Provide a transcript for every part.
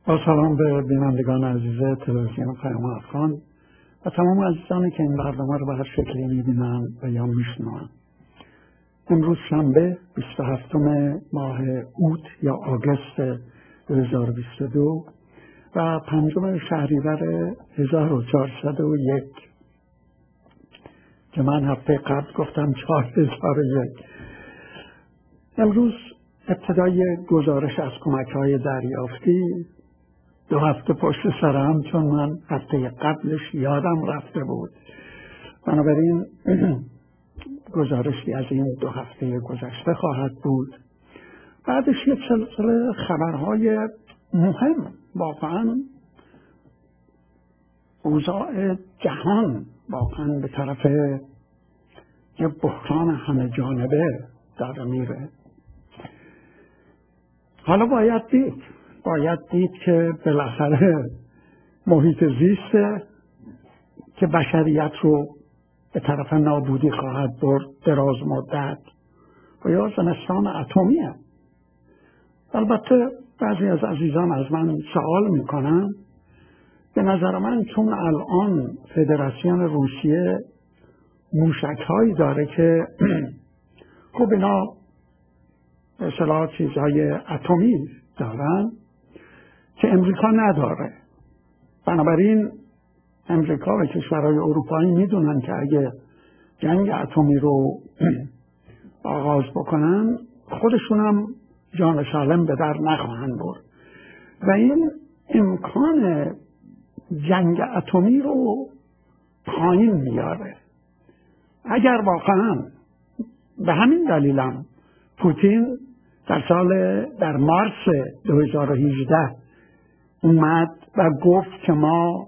با سلام به بینندگان عزیز تلویزیون پیام افغان و تمام عزیزانی که این برنامه رو به هر شکلی میبینن و یا میشنون. امروز شنبه 27 ماه اوت یا آگوست 2022 و 5 شهریور 1401 که من هفته قبل گفتم 4001. امروز ابتدای گزارش از کمک‌های دریافتی 2 هفته پشت سرم، چون من هفته قبلش یادم رفته بود، بنابراین گزارشی از این 2 هفته گذشته خواهد بود. بعدش یک سلسله خبرهای مهم. واقعا اوضاع جهان واقعا به طرف یه بحران همه جانبه داره میره. حالا باید دید که بالاخره محیط زیسته که بشریت رو به طرف نابودی خواهد برد دراز مدت و یا زمستان اتمیه. البته بعضی از عزیزان از من سوال میکنن، به نظر من چون الان فدراسیون روسیه موشک هایی داره که خب اینا به اصطلاح چیزهای اتمی دارن که امریکا نداره، بنابراین امریکا و کشورهای اروپایی میدونن که اگه جنگ اتمی رو آغاز بکنن خودشون هم جان سالم به در نخواهند برد و این امکان جنگ اتمی رو پایین میاره. اگر واقعا به همین دلیلم پوتین در مارس 2018 اومد و گفت که ما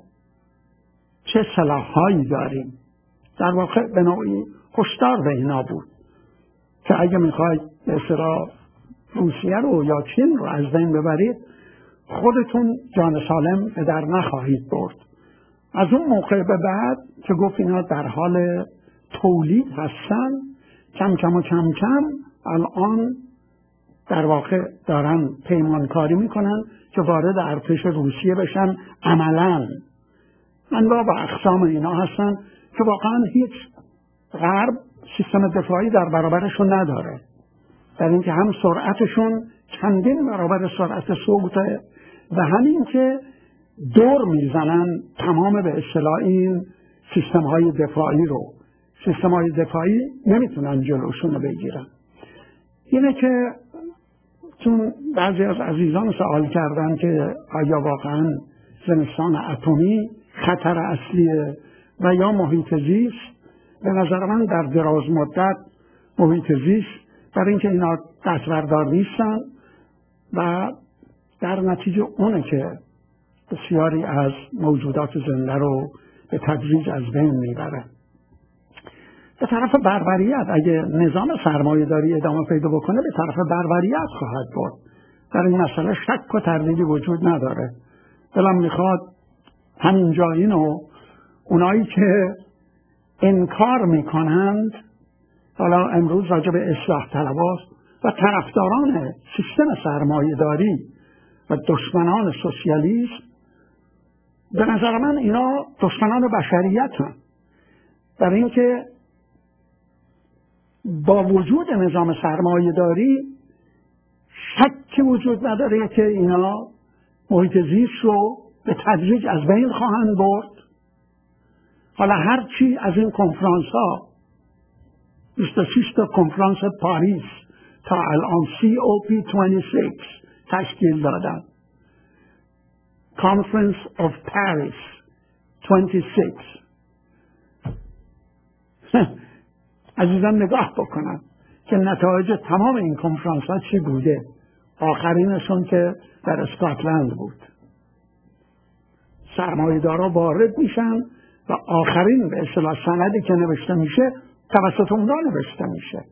چه سلاح‌هایی داریم، در واقع به نوعی هشدار به اینا بود که اگه میخواید به اصطلاح روسیه رو یا چین رو از بین ببرید خودتون جان سالم به در نخواهید برد. از اون موقع به بعد که گفت اینا در حال تولید هستن، کم کم الان در واقع دارن پیمانکاری میکنن که وارد ارتش روسیه بشن. عملاً انواع و اقسام اینا هستن که واقعا هیچ غرب سیستم دفاعی در برابرشون نداره، در اینکه هم سرعتشون چندین برابر سرعت صوته و همین که دور میزنن تمام به اصطلاح این سیستم های دفاعی رو. سیستم های دفاعی نمیتونن جلوشون رو بگیرن. اینه که چون بعضی از عزیزان سوال کردن که آیا واقعا زمستان اتمی خطر اصلیه و یا محیط زیست، به نظر من در دراز مدت محیط زیست، برای اینکه اینا دستبردار نیستن و در نتیجه اونه که بسیاری از موجودات زنده رو به تدریج از بین میبره. به طرف بربریت، اگه نظام سرمایه داری ادامه پیدا بکنه، به طرف بربریت خواهد برد. در این مسئله شک و تردیدی وجود نداره. دلم میخواد همینجا اینو اونایی که انکار میکنند، حالا امروز راجع به اصلاح طلبان و طرفداران سیستم سرمایه داری و دشمنان سوسیالیسم، به نظر من اینا دشمنان بشریت هم، در اینکه با وجود نظام سرمایه داری شکی وجود نداره که اینا محیط زیست رو به تدریج از بین خواهند برد. حالا هرچی از این کنفرانس ها 26 تا کنفرانس پاریس تا الان COP26 تشکیل دادن، Conference of Paris 26 عزیزان نگاه بکنن که نتایج تمام این کنفرانس ها چی بوده. آخرینشون که در اسکاتلند بود. سرمایه‌دارا وارد میشن و آخرین به اصطلاح سندی که نوشته میشه توسط اونها نوشته میشه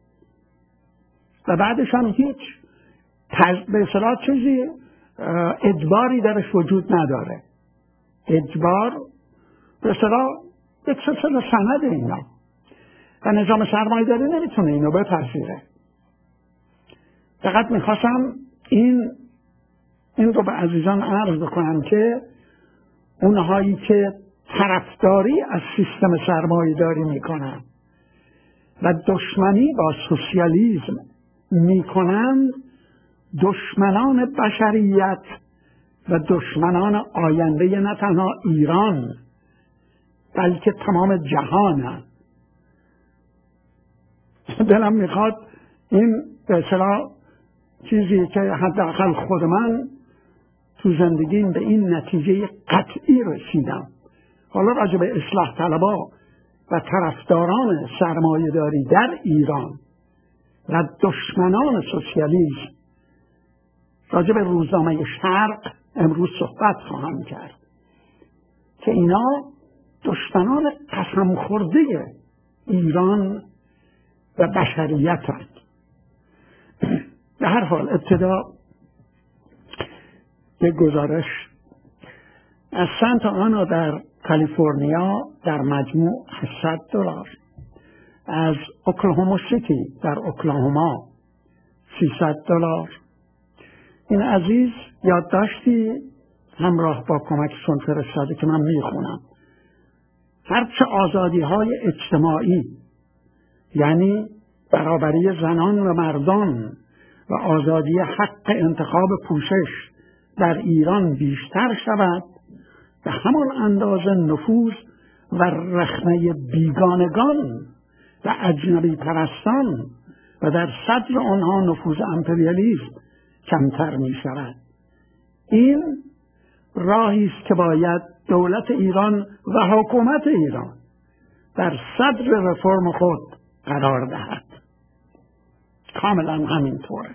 و بعدش هم هیچ به اصطلاح چیزی اجباری درش وجود نداره. اجبار به اصطلاح یک سلسله سند اینا و نظام سرمایه داری نمیتونه اینو بپذیره. فقط میخواستم این این رو به عزیزان عرض بکنم که اونهایی که طرفداری از سیستم سرمایه‌داری میکنن و دشمنی با سوسیالیسم میکنن، دشمنان بشریت و دشمنان آینده نه تنها ایران بلکه تمام جهانند. دلم میخواد این به اصطلاح چیزی که حداقل خود من تو زندگیم به این نتیجه قطعی رسیدم. حالا راجع به اصلاح طلبا و طرفداران سرمایه‌داری در ایران و دشمنان سوسیالیسم راجع به روزنامه شرق امروز صحبت خواهم کرد که اینا دشمنان قسم خورده ایران و بشریت هستند. به هر حال ابتدا یک گزارش از سانتا آنا در کالیفرنیا در مجموع $800، از اوکلاهوما سیتی در اوکلاهوما $300. این عزیز یادداشتی همراه با کمکشون فرستاده که من میخونم. هرچه آزادی های اجتماعی، یعنی برابری زنان و مردان و آزادی حق انتخاب پوشش در ایران بیشتر شود، به همان اندازه نفوذ و رخنه بیگانگان و اجنبی پرستان و در صدر آنها نفوذ امپریالیسم کمتر می شود. این راهی است که باید دولت ایران و حکومت ایران در صدر رفرم خود قرار دهد. کاملا همینطوره.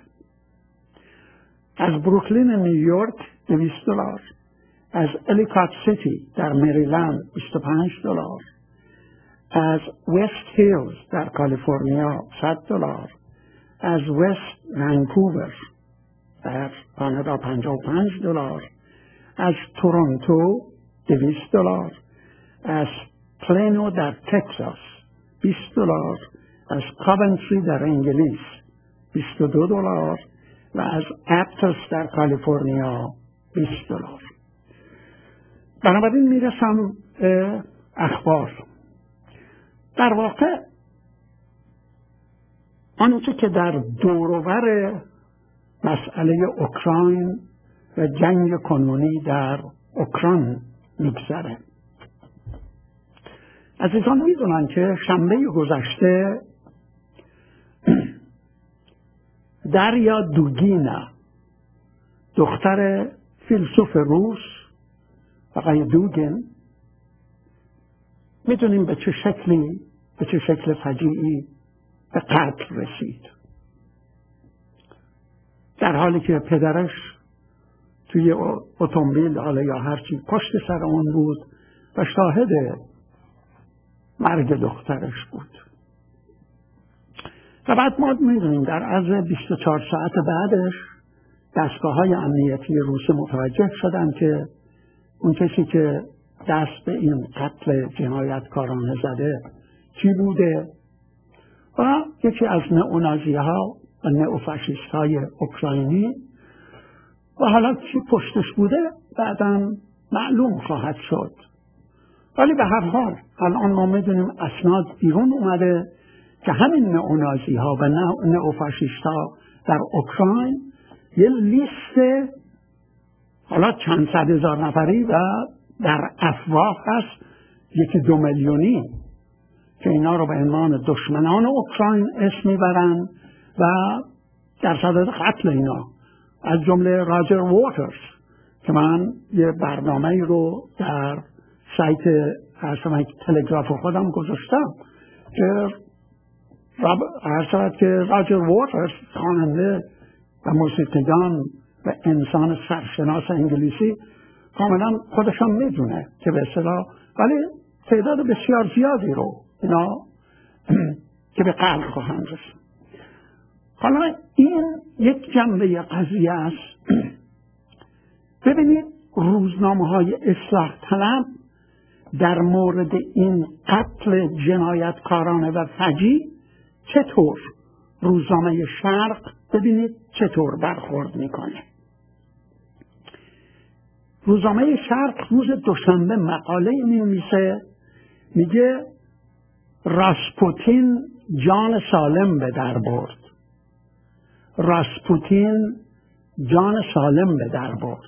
از بروکلین نیویورک $200، از الیکات سیتی در مریلند $25، از وست هیلز در کالیفرنیا $100، از وست ونکوور در کانادا $55، از تورنتو $200، از پلینو در تکساس $20، از کاونتری در انگلیس $22 و از اپتس در کالیفرنیا $20. بنابراین میرسم اخبار. در واقع آنچه که در دوروبر مسئله اوکراین و جنگ کنونی در اوکراین میگذره. عزیزان میدونن که شنبه گذشته دریا دوگینا، دختر فیلسوف روس آقای دوگین، میدونیم به چه شکل فجیعی به قتل رسید، در حالی که پدرش توی اتومبیل حالا یا هرچی پشت سر اون بود و شاهد مرگ دخترش بود. و بعد ما میدونیم در عرض 24 ساعت بعدش دستگاه‌های امنیتی روسی متوجه شدن که اون کسی که دست به این قتل جنایتکارانه زده کی بوده و یکی از نئونازی‌ها و نئوفاشیست‌های اوکراینی، و حالا کی پشتش بوده بعداً معلوم خواهد شد. ولی به هر حال الان ما میدونیم اسناد بیرون اومده که همین نئونازی‌ها و نئوفاشیست‌ها در اوکراین یه لیست حالا چند صد هزار نفری و در افواه هست 1-2 میلیونی که اینا رو به عنوان دشمنان اوکراین اسم میبرن و در صدد قتل اینا، از جمله راجر واترز که من یه برنامه رو در سایت تلگراف خودم گذاشتم که راجر واترز خواننده و موسیقیدان و انسان سرشناس انگلیسی کاملا خودشان میدونه که به اصطلاح، ولی تعداد بسیار زیادی رو اینا که به قتل خواهند رسید. حالا این یک جنبه قضیه است. ببینید روزنامه‌های اصلاح طلب در مورد این قتل جنایتکارانه و فجیع چطور، روزنامه شرق ببینید چطور برخورد میکنه. روزنامه شرق روز دوشنبه مقاله می‌نویسه، میگه راسپوتین جان سالم به در برد. راسپوتین جان سالم به در برد.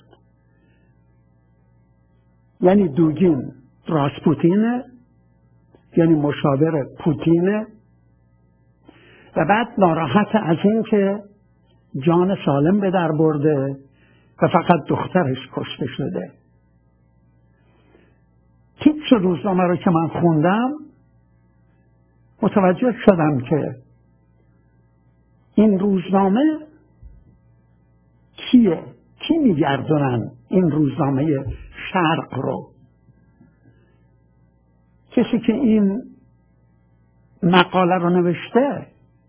یعنی دوگین راسپوتینه، یعنی مشاور پوتینه، و بعد ناراحت از این که جان سالم به در برده و فقط دخترش کشته شده. تیتر روزنامه رو که من خوندم متوجه شدم که این روزنامه کیه؟ کی میگردونن این روزنامه شرق رو؟ کسی که این مقاله رو نوشته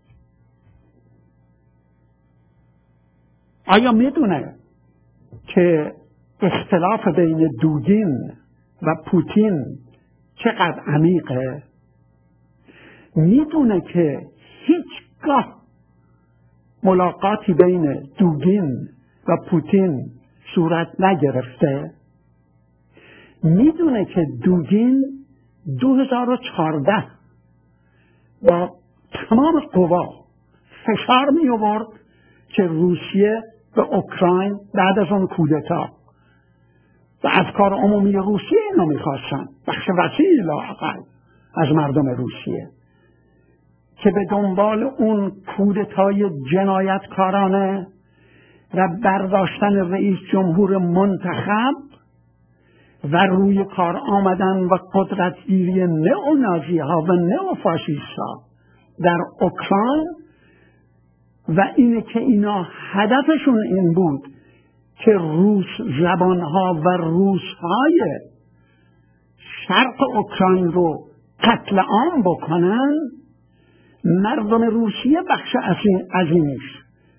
آیا میدونه که اختلاف بین دوگین و پوتین چقدر عمیقه؟ میدونه که هیچگاه ملاقاتی بین دوگین و پوتین صورت نگرفته؟ میدونه که دوگین 2014 با تمام قوا فشار می آورد که روسیه به اوکراین بعد از اون کودتا و افکار عمومی روسیه اینو میخواستن، بخش وسیعی لااقل از مردم روسیه، که به دنبال اون کودتای جنایتکارانه و برداشتن رئیس جمهور منتخب و روی کار آمدن و قدرتگیری نئونازی ها و نئوفاشیست ها در اوکراین، و اینه که اینا هدفشون این بود که روس زبان ها و روس های شرق اوکراین رو قتل عام بکنن. مردم روسیه بخش عظیمیش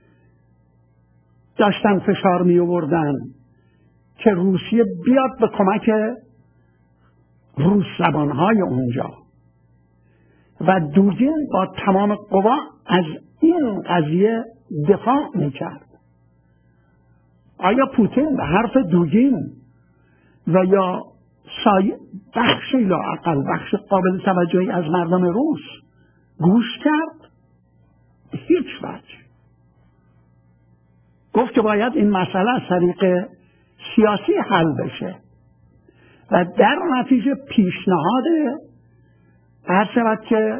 داشتن فشار می آوردن که روسیه بیاد به کمک روس زبانهای اونجا، و دوگین با تمام قوا از این قضیه دفاع میکرد. آیا پوتین به حرف دوگین و یا بخشی لااقل بخش قابل توجهی از مردم روس گوش کرد؟ هیچ وجه. گفت که باید این مسئله از طریق سیاسی حل بشه و در نتیجه پیشنهاد هر شود که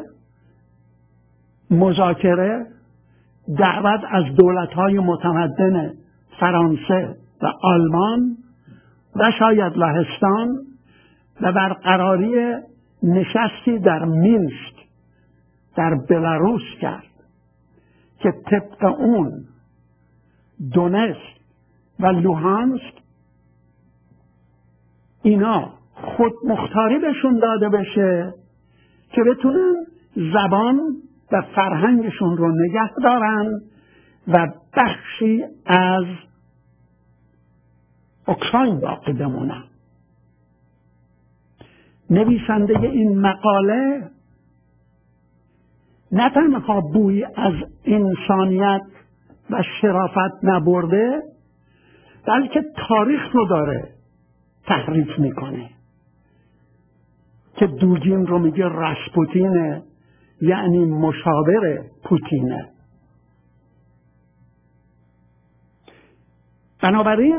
مذاکره دعوت از دولت‌های متمدن فرانسه و آلمان و شاید لهستان و برقراری نشستی در مینسک در بلاروس کرد که طبق اون دونتسک و لوهانسک اینا خود مختاری بهشون داده بشه که بتونن زبان و فرهنگشون رو نگه دارن و بخشی از اوکراین باقی بمونن. نویسنده این مقاله نه تنها بوی از انسانیت و شرافت نبرده، بلکه تاریخ رو داره تحریف میکنه که دوگین رو میگه راسپوتینه، یعنی مشاور پوتینه. بنابراین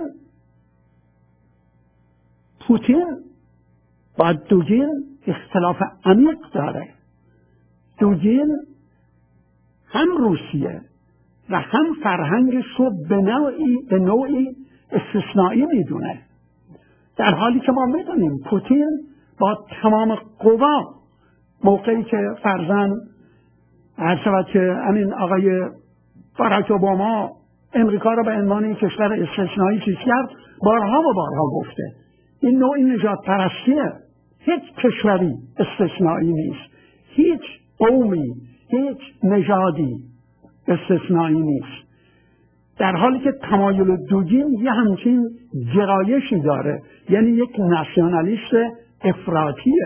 پوتین با دوگین اختلاف عمیق داره. دوگین هم روسیه و هم فرهنگش رو به نوعی استثنایی میدونه، در حالی که ما میدونیم پوتین با تمام قوا موقعی که فرزند هر شود که همین آقای باراک اوباما امریکا را به عنوان یک کشور استثنایی چیز کرد، بارها و بارها گفته این نوعی نژاد پرستیه. هیچ کشوری استثنایی نیست، هیچ قومی، هیچ نژادی استثنایی نیست، در حالی که تمایل دوگین یه همچین گرایشی داره، یعنی یک ناسیونالیست افراطیه.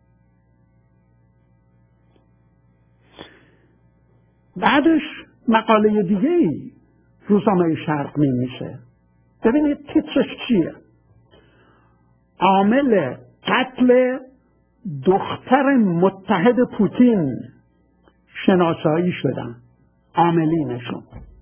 بعدش مقاله دیگه‌ای روزنامه شرق می‌نویسه. ببینید تیترش چیه؟ عامل قتل دختر متحد پوتین شناسایی شدن، عاملینشون.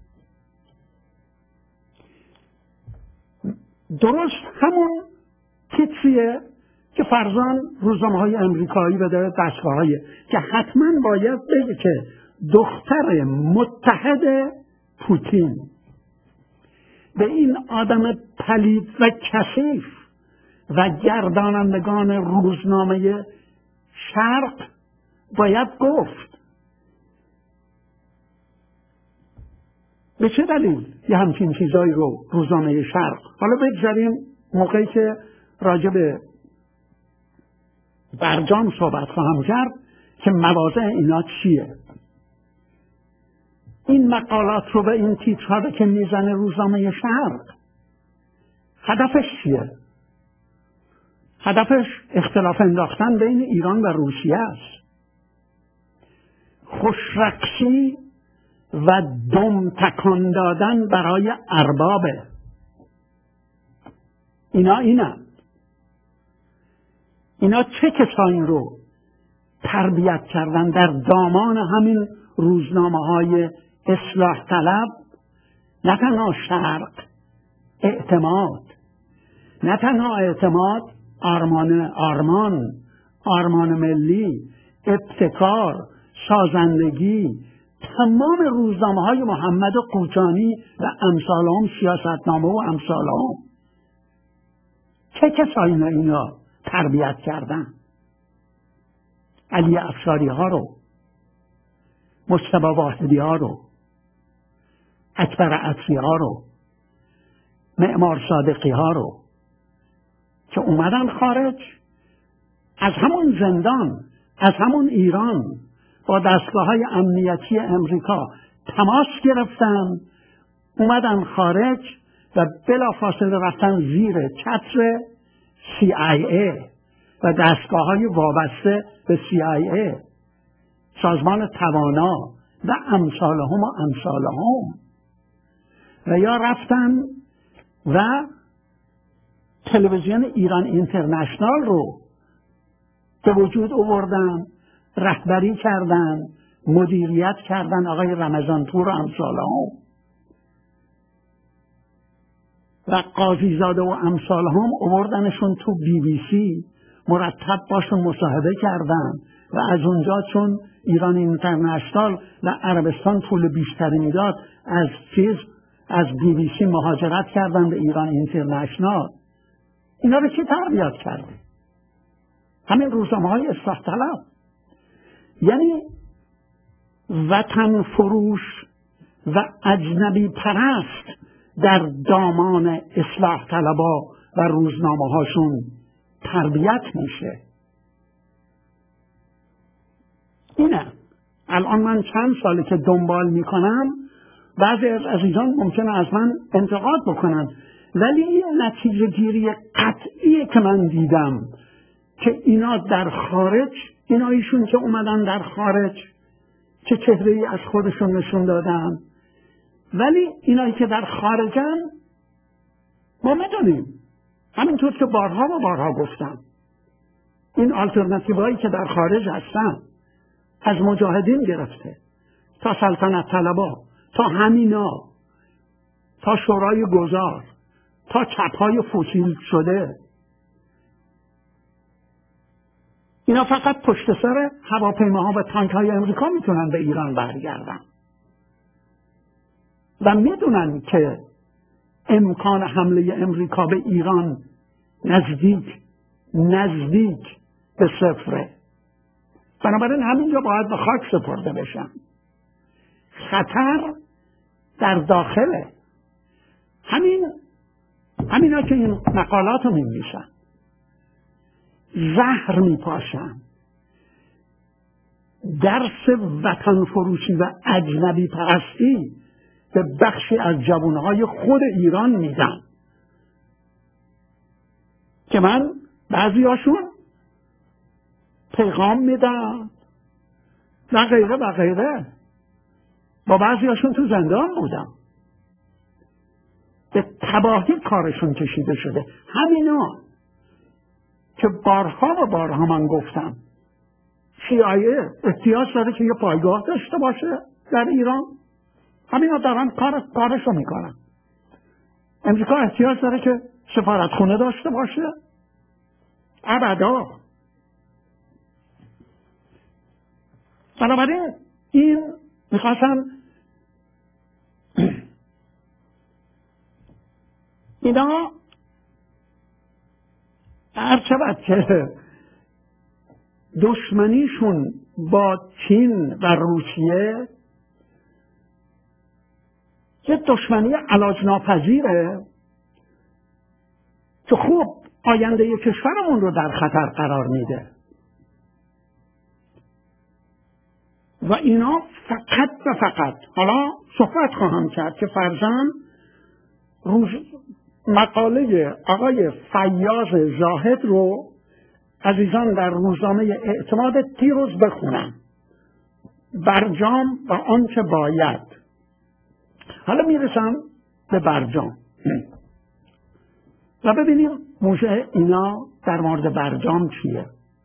درست همون تیتریه که فرزان روزنامه‌های امریکایی و دستگاه‌های که حتما باید بگه که دختر متحد پوتین به این آدم پلید و کثیف و گردانندگان روزنامه شرق باید گفت. به چه دلیل یه همچین چیزایی رو روزنامه شرق؟ حالا بگذاریم موقعی که راجع به برجام صحبت خواهم کرد که مواضع اینا چیه. این مقالات رو به این تیترها که میزنه روزنامه شرق، هدفش چیه؟ هدفش اختلاف انداختن بین ایران و روسیه است، خوشرقصی و دم تکان دادن برای اربابه. اینا چه کسانی رو تربیت کردن در دامان همین روزنامه‌های اصلاح طلب؟ نه تنها شرق، اعتماد، نه تنها اعتماد، آرمان ملی، ابتکار، سازندگی، تمام روزنامه‌های محمد قوچانی و امثالهم، سیاستنامه و امثالهم. چه کسایی اینا تربیت کردن؟ علی افشاری ها رو، مجتبی واحدی ها رو، اکبر عطری ها رو، معمار صادقی ها رو که اومدن خارج از همون زندان، از همون ایران با دستگاه‌های امنیتی امریکا تماس گرفتن، اومدن خارج و بلافاصله رفتن زیر چتر CIA و دستگاه‌های وابسته به CIA، سازمان توانا و امثالهم و یا رفتن و تلویزیون ایران اینترنشنال رو به وجود آوردن، رهبری کردن، مدیریت کردن آقای رمضانپور و امثالهم و قاضیزاده و امثالهم آوردنشون تو BBC، مرتب باشون مصاحبه کردن و از اونجا چون ایران اینترنشنال و عربستان پول بیشتری میداد از BBC مهاجرت کردن به ایران اینترنشنال. اینا رو کی تربیت کرده؟ همین روزنامه‌های اصلاح طلب. یعنی وطن فروش و اجنبی پرست در دامان اصلاح طلبا و روزنامه هاشون تربیت میشه. اینه. الان من چند ساله که دنبال میکنم، بعضی از عزیزان ممکنه از من انتقاد بکنن، ولی این نتیجه گیری قطعیه که من دیدم که اینا در خارج، ایشون که اومدن در خارج چه چهره‌ای از خودشون نشون دادن، ولی اینایی که در خارجن ما میدونیم، همینطور که بارها گفتم، این آلترناتیوهایی که در خارج هستن، از مجاهدین گرفته تا سلطنت طلبا، تا همینا، تا شورای گذار، تا چپ‌های فوسیل شده، اینا فقط پشت سر هواپیماها و تانک‌های امریکا میتونن به ایران برگردن و میدونن که امکان حمله امریکا به ایران نزدیک به صفره. بنابراین همینجا باید به خاک سپرده بشن. خطر در داخله. همینا که این مقالات رو می‌نویسن، زهر میپاشن، درس وطن فروشی و اجنبی پرستی به بخشی از جوانهای خود ایران میدن که من بعضیاشون پیغام میدم و غیره. با بعضیاشون تو زندان بودم، به تباهی کارشون کشیده شده. همینا که بارها و بارها من گفتم CIA احتیاج داره که یه پایگاه داشته باشه در ایران. همینا دارن کارشو میکنن. امریکا احتیاج داره که سفارتخونه داشته باشه؟ ابدا. بنابراین این میخواستن اینا هرچند که دشمنیشون با چین و روسیه یه دشمنی علاج ناپذیره که خوب آینده کشورمون رو در خطر قرار میده و اینا فقط و فقط، حالا صحبت خواهم کرد که فرضاً مقاله آقای فیاض زاهد رو عزیزان در روزنامه اعتماد دیروز بخونم، برجام و آنچه باید. حالا میرسم به برجام و ببینیم موضوع اینا در مورد برجام چیه.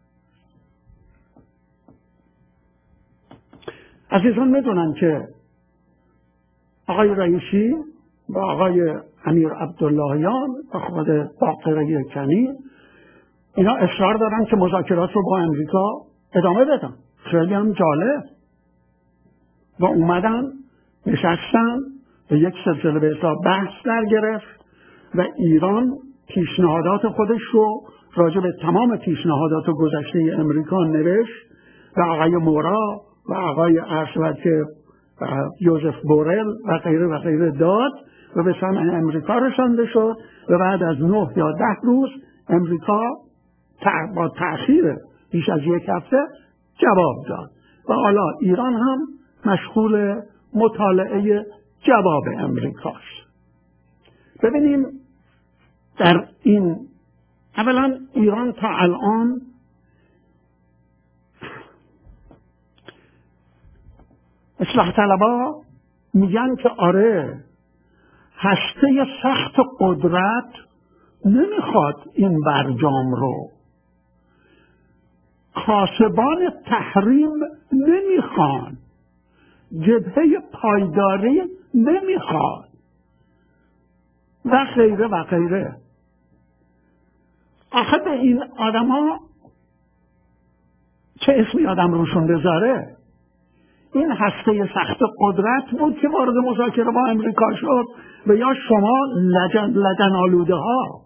عزیزان میدونن که آقای رئیسی با آقای امیر عبداللهیان و خود باقر کنی اینا اصرار دارن که مذاکرات رو با امریکا ادامه بدن. خیلی هم جالب. و اومدن نشستن و یک سلسله به حساب بحث در گرفت و ایران پیشنهادات خودش رو راجع به تمام پیشنهادات گذشته امریکا نوشت و آقای مورا و آقای که یوزف بورل و غیره داد و به سمع امریکا رسانده شد و بعد از 9 یا 10 روز امریکا با تأخیر بیش از 1 هفته جواب داد و حالا ایران هم مشغول مطالعه جواب امریکاست. ببینیم در این اولا ایران تا الان اصلاح طلبا میگن که آره هسته سخت قدرت نمیخواد این برجام رو، کاسبان تحریم نمیخوان، جبهه پایداری نمیخواد و غیره و غیره. آخه به این آدم ها چه اسمی آدم روشون بذاره؟ این هسته سخت قدرت بود که وارد مذاکره با امریکا شد و یا شما لجن آلوده ها؟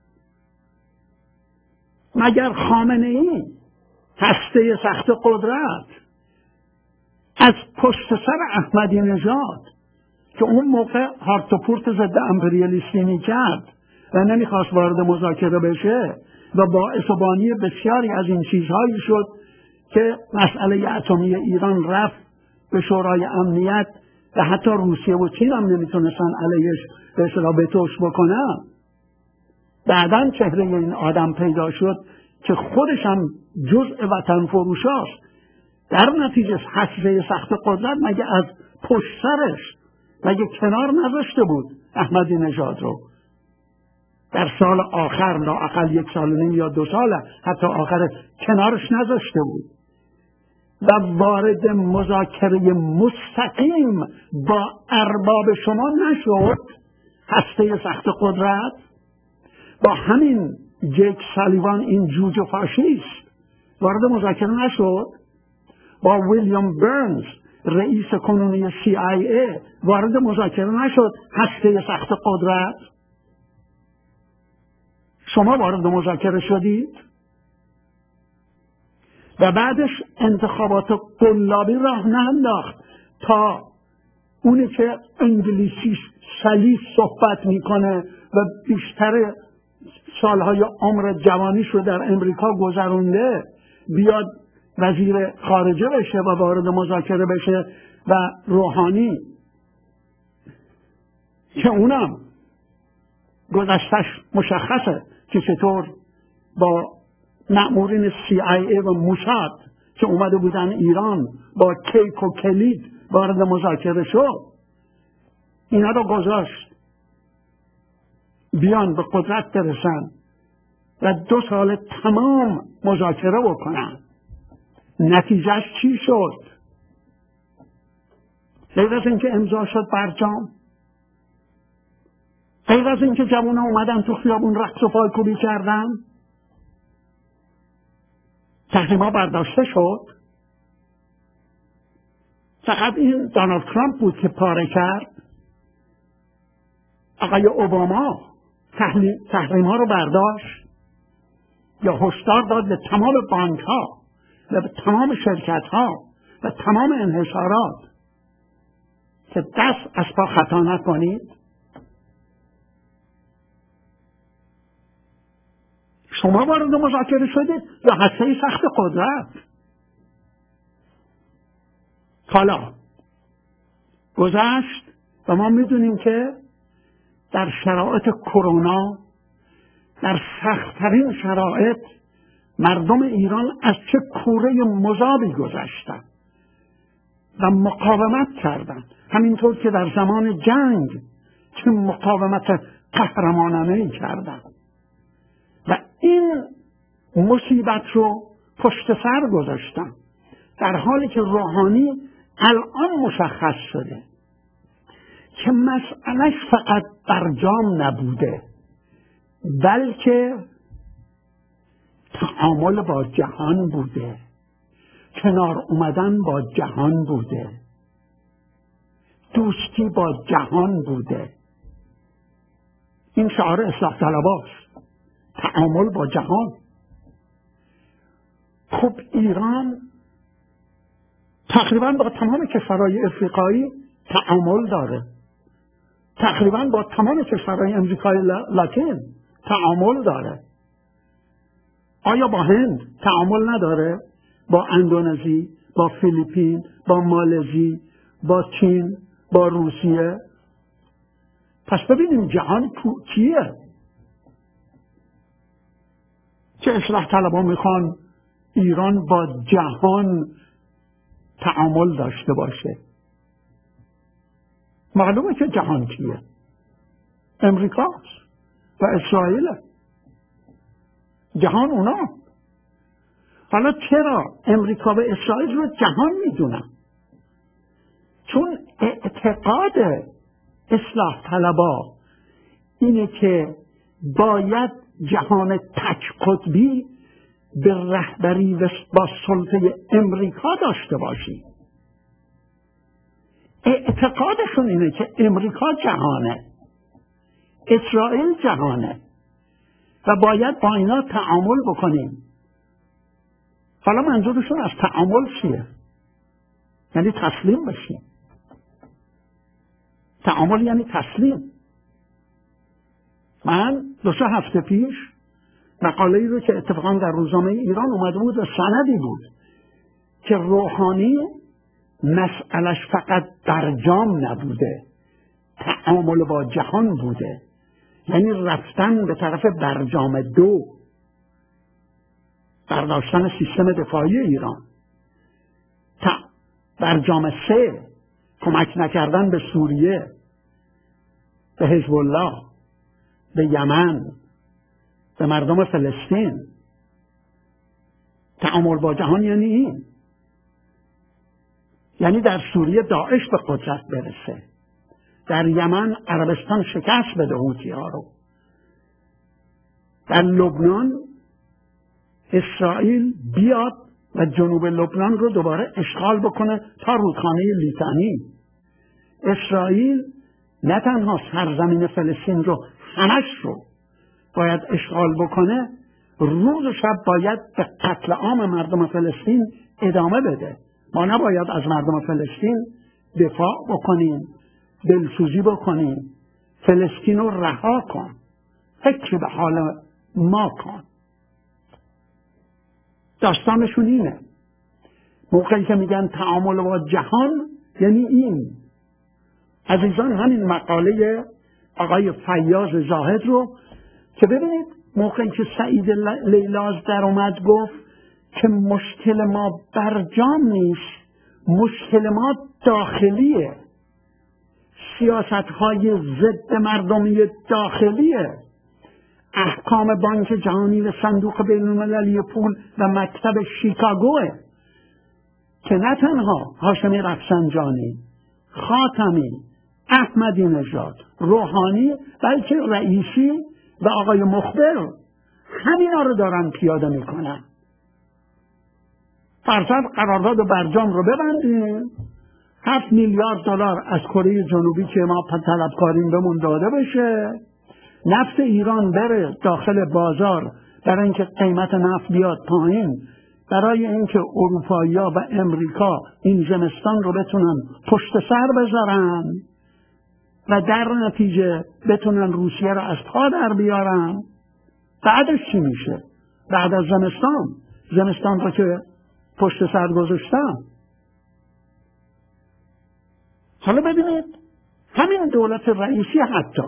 مگر خامنه ای هسته سخت قدرت از پشت سر احمدی نژاد که اون موقع هارت و پورت ضد امپریالیستی میکرد و نمیخواست وارد مذاکره بشه و باعث و بانی بسیاری از این چیزهایی شد که مسئله اتمی ایران رفت به شورای امنیت و حتی روسیه و چین هم نمیتونستن علیهش به اصطلاح بتوش بکنن. بعداً چهره این آدم پیدا شد که خودش هم جزء وطن فروشاست. در نتیجه هسته سخت قدرت مگه از پشت سرش مگه کنار نذاشته بود احمدی نژاد رو؟ در سال آخر لااقل 1.5 سال یا 2 سال حتی آخر کنارش نذاشته بود و وارد مذاکره مستقیم با ارباب شما نشد. هسته سخت قدرت با همین جیک سالیوان این جوجه فاشیست وارد مذاکره نشد، با ویلیام برنز رئیس کنونی CIA وارد مذاکره نشد. هسته سخت قدرت شما وارد مذاکره شدید و بعدش انتخابات قلابی راه نانداخت تا اونی که انگلیسی سلیس صحبت میکنه و بیشتر سالهای عمر جوانیش رو در امریکا گذرونده بیاد وزیر خارجه بشه و وارد مذاکره بشه و روحانی که اونم گذشتش مشخصه که چطور با مأمورین CIA و موساد که اومده بودن ایران با کیک و کلید وارد مذاکره شد. اینا رو گذاشت بیان به قدرت برسن و 2 سال تمام مذاکره بکنن. نتیجهش چی شد؟ غیر از اینکه امضا شد برجام، غیر از اینکه جوونا اومدن تو خیابون رقص و پایکوبی کردن، تحریما برداشته شد. فقط این دونالد ترامپ بود که پاره کرد. آقای اوباما تحریما رو برداشت یا هشدار داد به تمام بانک ها و به تمام شرکت ها و تمام انحصارات که دست از پا خطا نکنید. شما وارد مذاکره شدید یا هسته سخت قدرت. حالا گذشت و ما میدونیم که در شرایط کرونا، در سخت‌ترین شرایط، مردم ایران از چه کوره مذابی گذشتن و مقاومت کردند. همینطور که در زمان جنگ چه مقاومت قهرمانانه‌ای کردند و این مصیبت رو پشت سر گذاشتن، در حالی که روحانی الان مشخص شده که مسئلهش فقط برجام نبوده، بلکه تعامل با جهان بوده، کنار اومدن با جهان بوده، دوستی با جهان بوده. این شعار اصلاح طلباست، تعامل با جهان. خب ایران تقریبا با تمام کشورهای افریقایی تعامل داره، تقریبا با تمام کشورهای امریکای لاتین تعامل داره. آیا با هند تعامل نداره؟ با اندونزی، با فیلیپین، با مالزی، با چین، با روسیه؟ پس ببینیم جهان کیه؟ چه اصلاح طلبان میخوان ایران با جهان تعامل داشته باشه؟ معلومه که جهان کیه؟ امریکاست و اسرائیل. جهان اونا. حالا چرا امریکا و اسرائیل رو جهان میدونن؟ چون اعتقاد اصلاح طلبا اینه که باید جهان تک قطبی به رهبری و با سلطه امریکا داشته باشی. اعتقادشون اینه که امریکا جهانه، اسرائیل جهانه و باید با اینا تعامل بکنیم. حالا منظورشون از تعامل چیه؟ یعنی تسلیم بشیم. تعامل یعنی تسلیم. من 2 هفته پیش مقاله‌ای رو که اتفاقا در روزنامه ایران اومده بود و سندی بود که روحانی مسئلهش فقط برجام نبوده، تعامل با جهان بوده، یعنی رفتن به طرف برجام 2، برداشتن سیستم دفاعی ایران، برجام 3، کمک نکردن به سوریه، به حزب الله، به یمن، به مردم فلسطین. تعامل با جهان یعنی این، یعنی در سوریه داعش به قدرت برسه، در یمن عربستان شکست بده حوثی ها رو، در لبنان اسرائیل بیاد و جنوب لبنان رو دوباره اشغال بکنه تا رودخانه لیتانی. اسرائیل نه تنها سرزمین فلسطین رو، همش رو باید اشغال بکنه، روز و شب باید به قتل عام مردم فلسطین ادامه بده. ما نباید از مردم فلسطین دفاع بکنیم، دلسوزی بکنیم. فلسطین رو رها کن، فکر به حال ما کن. داستانشون اینه. موقعی که میگن تعامل با جهان یعنی این. عزیزان، همین مقاله آقای فیاض زاهد رو که ببینید، موقعی که سعید لیلاز در اومد گفت که مشکل ما برجام نیست، مشکل ما داخلیه، سیاست‌های ضد مردمی داخلیه. احکام بانک جهانی و صندوق بین‌المللی پول و مکتب شیکاگوه که نه تنها هاشمی رفسنجانی، خاتمی، احمدی نژاد، روحانی، بلکه رئیسی و آقای مخبر همینا رو دارن پیاده میکنن. فرضاً قرارداد برجام رو ببندیم، 7 میلیارد دلار از کره جنوبی که ما طلبکاریم بهمون داده بشه، نفت ایران بره داخل بازار برای اینکه قیمت نفت بیاد پایین، برای اینکه اروپایی‌ها و امریکا این زمستان رو بتونن پشت سر بذارن و در نتیجه بتونن روسیه رو از پا در بیارن. بعدش چی میشه؟ بعد از زمستان رو که پشت سر گذاشتن. حالا ببینید همین دولت رئیسی حتی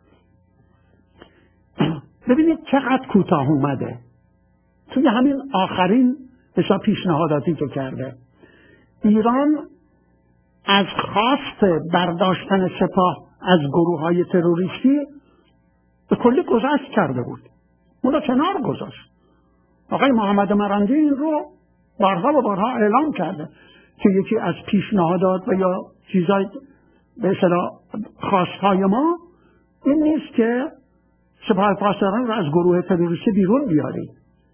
ببینید چقدر کوتاه اومده توی همین آخرین حساب پیشنهاداتی که کرده. ایران از خواست برداشتن سپاه از گروه‌های تروریستی به کلی گذشت کرده بود، اون رو کنار گذاشت. آقای محمد مرندی این رو بارها و بارها اعلام کرده که یکی از پیشنهادات و یا چیزای به اصطلاح خواستهای ما این نیست که سپاه پاسداران رو از گروه تروریستی بیرون بیارید.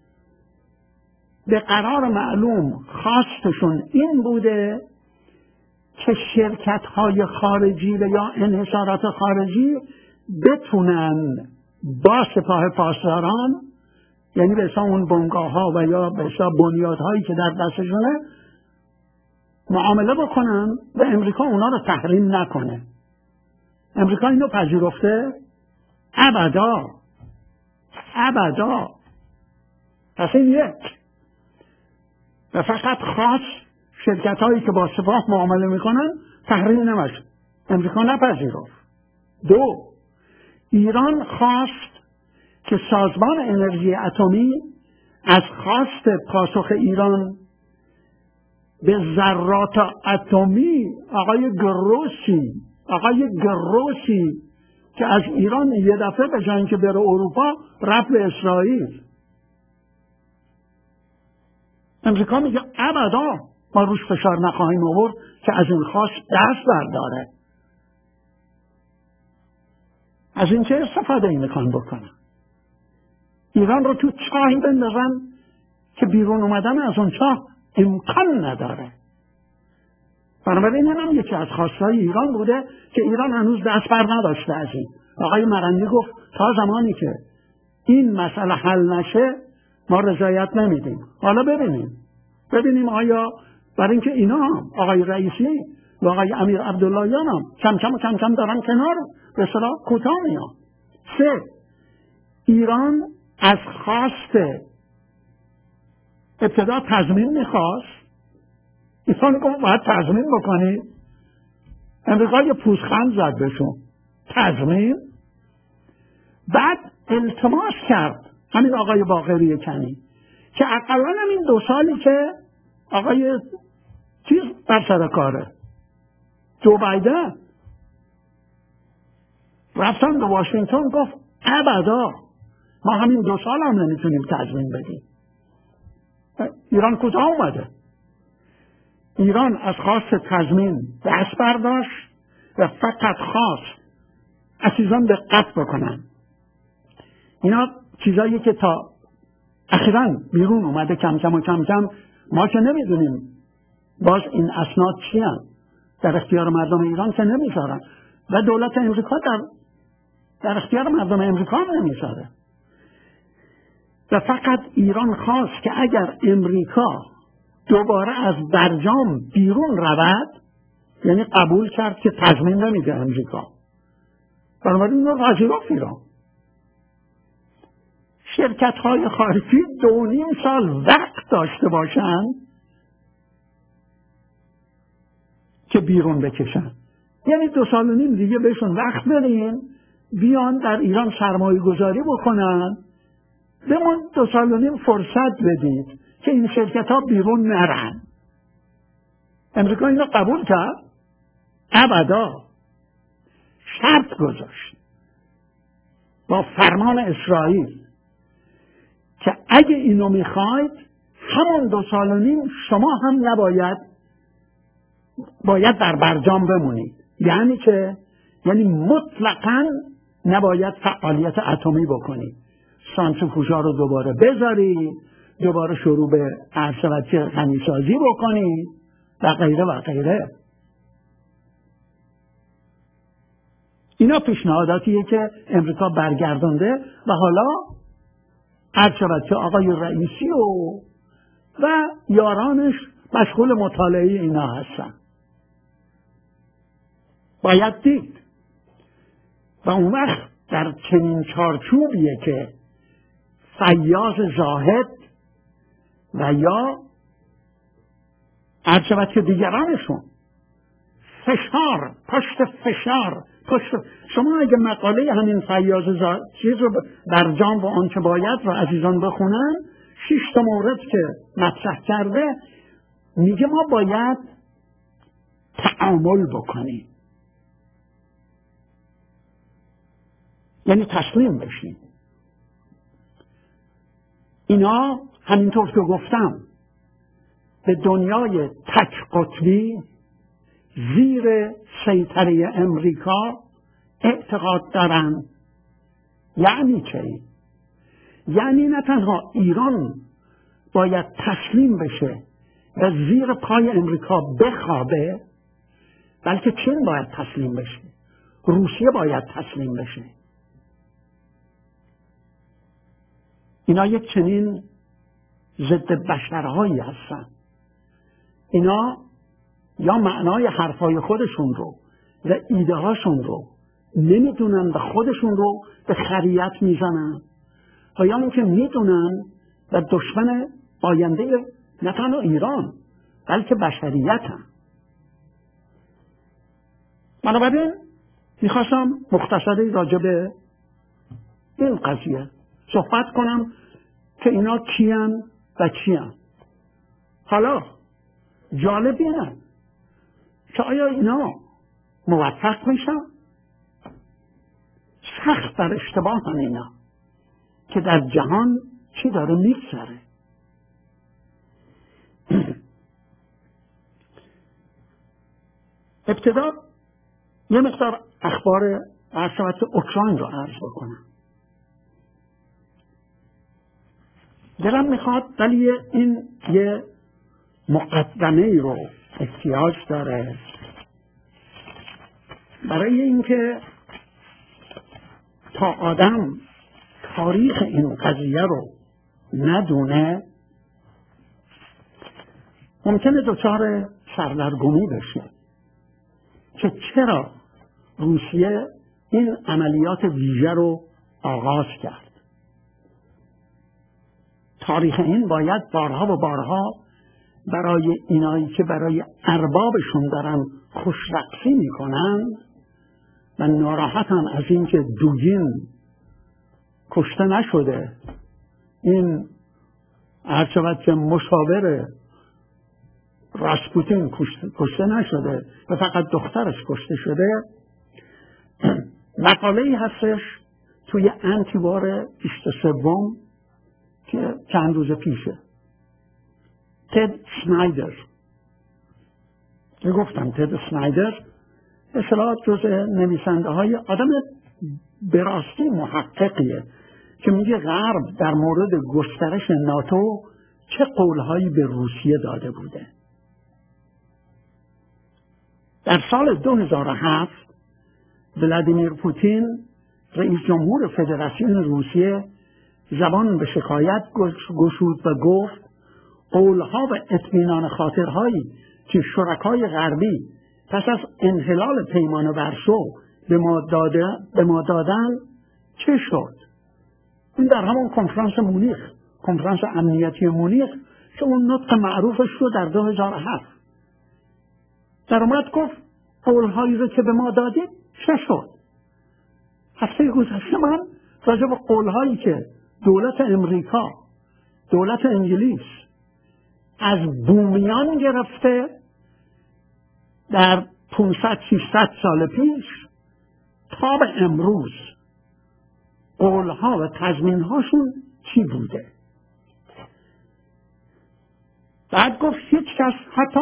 به قرار معلوم خواستشون این بوده که شرکت‌های خارجی و یا انحصارات خارجی بتونن با سپاه پاسداران، یعنی به حساب اون بنگاه‌ها و یا به حساب بنیادهایی که در دستشونه، معامله بکنن و امریکا اونا رو تحریم نکنه. امریکا اینو پذیرفته؟ ابدا. پس این یک. و فقط خاص شرکت هایی که با سپاه معامله میکنن تحریم نمیشه. امریکا نپذیرفت. 2. ایران خواست که سازمان انرژی اتمی از خواست پاسخ ایران به ذرات اتمی آقای گروسی که از ایران یه دفعه به جای اینکه بره اروپا رفت به اسرائیل. امریکا میگه ابدا ما روش فشار نخواهیم آورد که از این خواست دست برداره. از این چه استفاده میکنن بکنن؟ ایران رو تو چاهی بندازن که بیرون اومدن از اون چاه امکان نداره. بنابراین این هم یکی از خواستهای ایران بوده که ایران هنوز دست بر نداشته از این. آقای مرندی گفت تا زمانی که این مسئله حل نشه ما رضایت نمیدیم. حالا ببینیم آیا برای اینکه اینا هم آقای رئیسی و آقای امیر عبداللهیان هم کم کم دارن کنار به اصطلاح کوتاه میان. 3. ایران از خواست ابتدا تضمین میخواست. ایران گفت باید تضمین بکنید. امریکا یه پوزخند زد بهشون. تضمین. بعد التماس کرد همین آقای باقری کنی که اقلا همین 2 سالی که آقای چیز بر سر کاره جو بایدن رفتن به واشنگتن گفت ابدا ما همین 2 سال هم نمیتونیم تضمین بدیم. ایران کجا اومده؟ ایران از خواست تضمین دست برداشت و فقط خواست عزیزان دقت بکنن. اینا چیزایی که تا اخیراً بیرون اومده کم کم ما که نمیدونیم باز این اسناد چی هم در اختیار مردم ایران که نمیذارن و دولت امریکا در اختیار مردم امریکا هم نمیذاره. و فقط ایران خواست که اگر امریکا دوباره از برجام بیرون رود، یعنی قبول کرد که تضمین نمیده امریکا، بنابراین این رو پذیرفت ایران. شرکت‌های خارجی 2.5 سال وقت داشته باشن که بیرون بکشن، یعنی 2.5 سال دیگه بهشون وقت بدین بیان در ایران سرمایه گذاری بکنن، بهمون 2.5 سال فرصت بدید که این شرکت‌ها بیرون نرن. امریکا اینو قبول کرد؟ ابدا. شرط گذاشت. با فرمان اسرائیل که اگه اینو میخواید همون 2 سال و نیم شما هم باید در برجام بمونید. یعنی که مطلقاً نباید فعالیت اتمی بکنید، سانتریفوژها رو دوباره بذارید، دوباره شروع به غنیسازی بکنید و غیره و غیره. اینا پیشنهاداتیه که امریکا برگردانده و حالا عرض شود که آقای رئیسی و یارانش مشغول مطالعه اینا هستن. باید دید و اون وقت در چنین چارچوبیه که فیاض زاهد و یا عرض شود که دیگرانشون فشار شما اگه مقاله همین فیاض چیز رو برجام و آنچه باید رو عزیزان بخونن، 6 تا مورد که مطرح کرده میگه ما باید تعامل بکنیم، یعنی تسلیم بشیم. اینا همینطور که گفتم به دنیای تک قطبی زیر سیطره امریکا اعتقاد دارن. یعنی چه؟ یعنی نه تنها ایران باید تسلیم بشه و زیر پای امریکا بخوابه، بلکه چین باید تسلیم بشه، روسیه باید تسلیم بشه. اینا یک چنین ضد بشرهایی هستن. اینا یا معنای حرفای خودشون رو و ایده هاشون رو نمیدونن و خودشون رو به خریت میزنن، و یا اینکه میدونن و دشمن آینده نه تنها ایران بلکه بشریت هم. بنابراین میخواستم مختصری راجع به این قضیه صحبت کنم که اینا کیان و چیان. حالا جالب اینه که آیا اینا موفق میشن؟ سخت در اشتباه هم اینا که در جهان چی داره میگذره. ابتدا یه مقدار اخبار عرصبت اوکراین رو عرض بکنم. دلم میخواد ولی این یه مقدمه ای رو احتیاج داره برای اینکه تا آدم تاریخ این قضیه رو ندونه ممکنه دچار سردرگمی بشه که چرا روسیه این عملیات ویژه رو آغاز کرد. تاریخ این باید بارها و بارها برای اینایی که برای اربابشون دارن خوشرقصی میکنن و ناراحتن از این که دوگین کشته نشده، این هرچند که مشاور راسپوتین کشته نشده و فقط دخترش کشته شده. مقاله‌ای هستش توی انتیوار 23 که چند روز پیشه، تد سنایدر که گفتم تد سنایدر اصلاحات جز نویسنده های آدم به راستی محققیه که میگه غرب در مورد گسترش ناتو چه قولهایی به روسیه داده بوده. در سال 2007 ولادیمیر پوتین رئیس جمهور فدراسیون روسیه زبان به شکایت گشود و گفت قولها و اطمینان خاطرهایی که شرکای غربی پس از انحلال پیمان ورسو به ما دادن چه شد؟ این در همون کنفرانس امنیتی مونیخ که اون نطق معروفش رو در 2007 در اومد گفت قولهایی رو که به ما دادید چه شد؟ هفته گذشته من راجع به قولهایی که دولت امریکا، دولت انگلیس از بومیان گرفته در 500-600 سال پیش تا به امروز قولها و تضمینهاشون چی بوده. بعد گفت هیچ کس حتی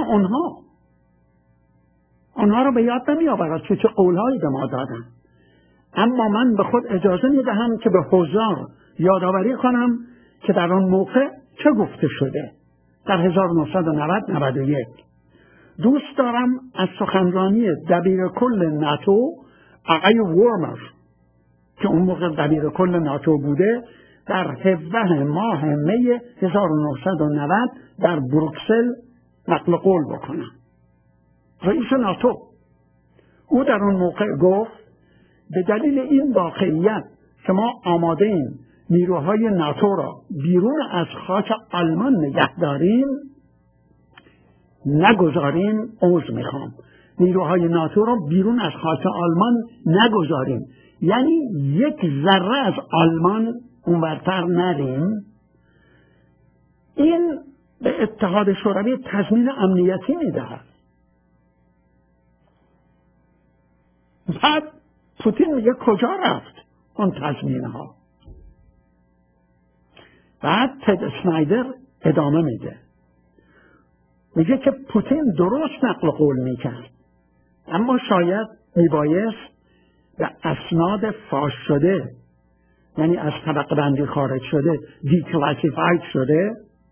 آنها رو به یاد نمی آورد که چه قولهایی به ما دادن. اما من به خود اجازه می دهم که به حضار یادآوری کنم که در آن موقع چه گفته شده در 1990-91. دوست دارم از سخنرانی دبیر کل ناتو آقای وورمر که اون موقع دبیر کل ناتو بوده در 17 ماه می 1990 در بروکسل نقل قول بکنم. رئیس ناتو او در اون موقع گفت به دلیل این واقعیت که ما آماده ایم نیروهای ناتو را بیرون از خاک آلمان نگه داریم نیروهای ناتو را بیرون از خاک آلمان نگذاریم، یعنی یک ذره از آلمان اونورتر نریم. این به اتحاد شوروی تضمین امنیتی میدهد. بعد پوتین میگه کجا رفت اون تضمین ها؟ بعد تد اسنایدر ادامه میگه که پوتین درست نقل قول میکرد، اما شاید میبایست به اسناد فاش شده، یعنی از طبقه بندی خارج شده، دیکلاسیفاید شده،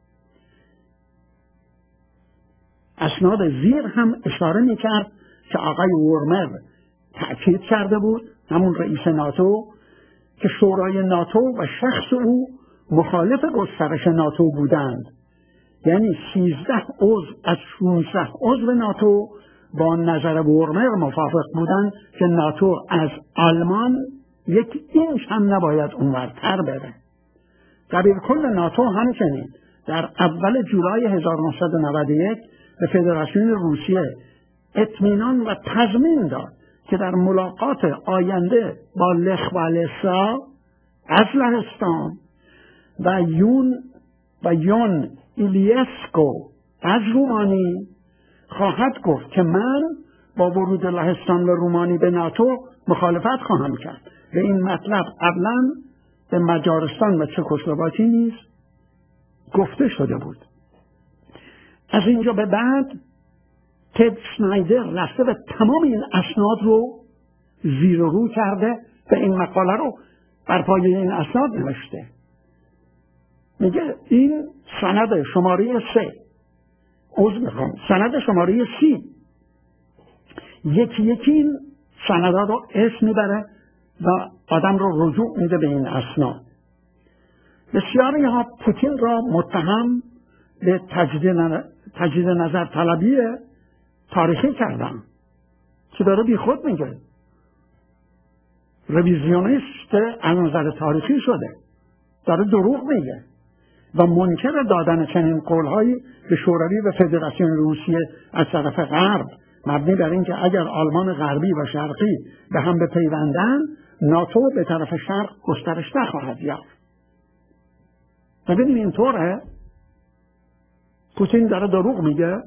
اسناد زیر هم اشاره میکرد که آقای وورمر تأکید کرده بود، همون رئیس ناتو، که شورای ناتو و شخص او مخالف گسترش ناتو بودند. یعنی 13 عضو از 16 عضو ناتو با نظر وورمر موافق بودند که ناتو از آلمان یک اینچ هم نباید اونورتر بره. دبیر کل ناتو همچنین در اول جولای 1991 به فدراسیون روسیه اطمینان و تضمین داد که در ملاقات آینده با لخ والسا از لهستان و یون ایلیسکو از رومانی خواهد گفت که من با ورود لهستان و رومانی به ناتو مخالفت خواهم کرد. به این مطلب قبلا به مجارستان و چکسلواکی نیز گفته شده بود. از اینجا به بعد تد اسنایدر رفته و تمام این اسناد رو زیر و رو کرده و این مقاله رو بر پایه این اسناد نوشته. میگه این سند شماره 3 سند شماره 30 یکی این سندها رو اسم میبره و آدم رو رجوع میده به این اسناد. بسیاری ها پوتین را متهم به تجدید نظر طلبی تاریخی کردن که داره بی خود میگه، رویزیونیست از نظر تاریخی شده، داره دروغ میگه و منکر دادن چنین قولهایی به شوروی و فدراسیون روسیه از طرف غرب، مبنی بر اینکه اگر آلمان غربی و شرقی به هم بپیوندن ناتو به طرف شرق گسترش نخواهد یافت. ببینیم اینطوره. پوتین داره دروغ میگه.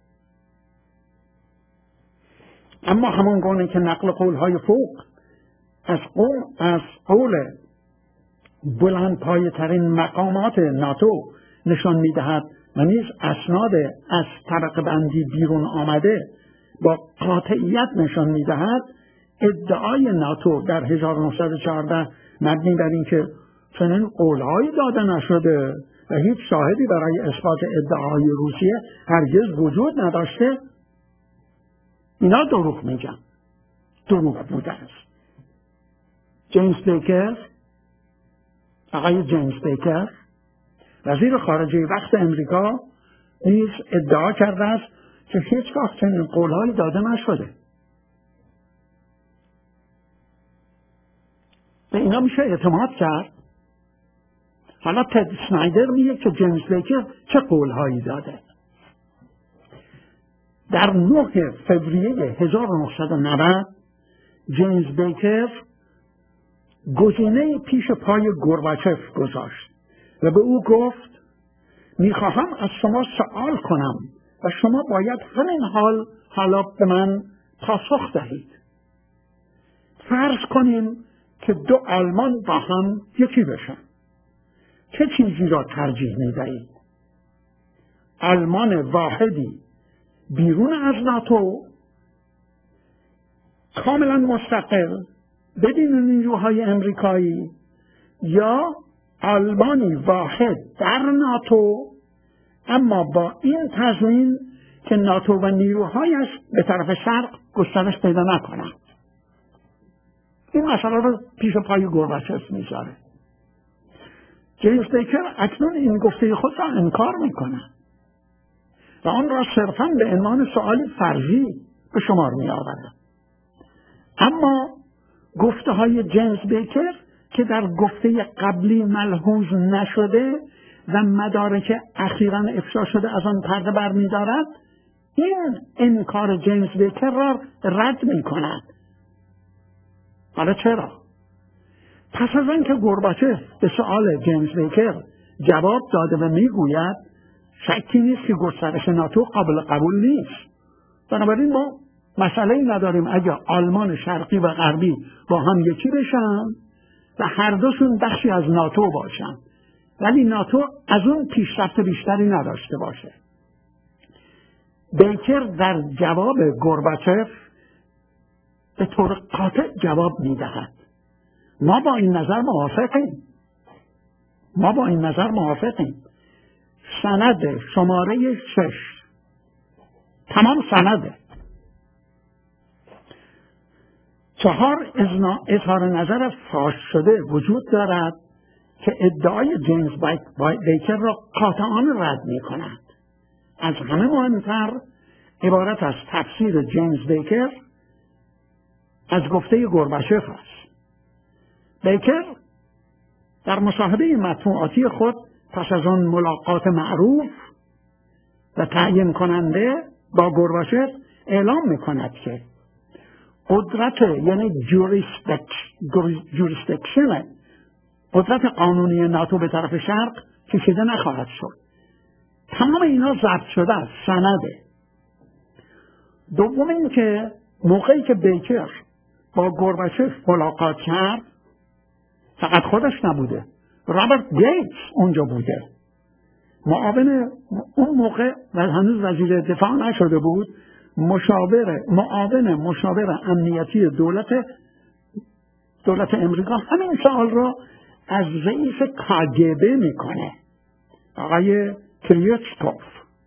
اما همون گونه که نقل قولهای فوق از قول بلند پایه ترین مقامات ناتو نشان میدهد و نیز اسناد از طبقه بندی بیرون آمده با قاطعیت نشان میدهد، ادعای ناتو در 1914 مبنی بر اینکه چنین قولهایی داده نشده و هیچ شاهدی برای اثبات ادعای روسیه هرگز وجود نداشته، اینا دروغ میگن، دروغ بوده است. آقای جیمز بیکر وزیر خارجه وقت امریکا نیز ادعا کرده است که هیچگاه چنین قولهایی داده نشده. به اینا میشه اعتماد کرد. حالا تد اسنایدر میگه که جیمز بیکر چه قولهایی داده. در 9 فوریه 1990 جیمز بیکر گزینه پیش پای گورباچف گذاشت و به او گفت میخواهم از شما سوال کنم و شما باید همین حالا به من پاسخ دهید. فرض کنیم که دو آلمان با هم یکی بشن. چه چیزی را ترجیح می‌دهید؟ آلمان واحدی بیرون از ناتو، کاملا مستقل بدون نیروهای امریکایی، یا آلمانی واحد در ناتو اما با این تضمین که ناتو و نیروهایش به طرف شرق گسترش پیدا نکنند؟ این مسئله رو پیش پای گورباچف میذاره. جیمز بیکر اکنون این گفته خود را انکار میکنه و آن را صرفاً به عنوان سؤال فرضی به شمار میآورد. اما گفته های جیمز بیکر که در گفته قبلی ملحوظ نشده و مدارک اخیراً افشا شده از آن پرده برمی‌دارد، این انکار جیمز بیکر را رد می‌کند. حالا چرا؟ پس از آنکه گورباچف به سؤال جیمز بیکر جواب داده و میگوید شکی نیست که گسترش ناتو قابل قبول نیست، بنابراین ما مسئله‌ای نداریم اگر آلمان شرقی و غربی با هم یکی بشن و هر دوشون بخشی از ناتو باشن، ولی ناتو از اون پیشرفت بیشتری نداشته باشه. بیکر در جواب گورباچف به طور قاطع جواب میدهد ما با این نظر موافقیم. سند شماره 6 تمام سنده 4 اظهار نظر فاش شده وجود دارد که ادعای جیمز بیکر را قاطعانه رد می کند. از همه مهمتر عبارت از تفسیر جیمز بیکر از گفته گورباچف است. بیکر در مصاحبه مطبوعاتی خود پس از آن ملاقات معروف و تعیین کننده با گورباچف اعلام می کند که قدرت یعنی جوریسدکشن قدرت قانونی ناتو به طرف شرق کشیده نخواهد شد. تمام اینا ضبط شده است، سنده. دوم این که موقعی که بیکر با گورباچف ملاقات کرد فقط خودش نبوده، رابرت گیتس اونجا بوده. معاون اون موقع و هنوز وزیر دفاع نشده بود، معاون مشاور امنیتی دولت امریکا همین سوال را از رئیس کاگبه میکنه، آقای کریوچکوف.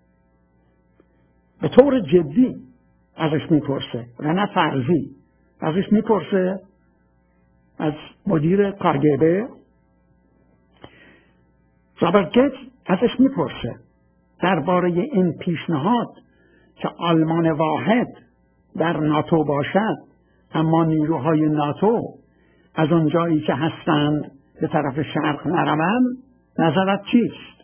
به طور جدی ازش میپرسه و نه فرضی. ازش میپرسه، از مدیر کاگبه رابرت گیتس ازش میپرسه درباره این پیشنهاد که آلمان واحد در ناتو باشد اما نیروهای ناتو از اون جایی که هستند به طرف شرق نروند، نظرت چیست؟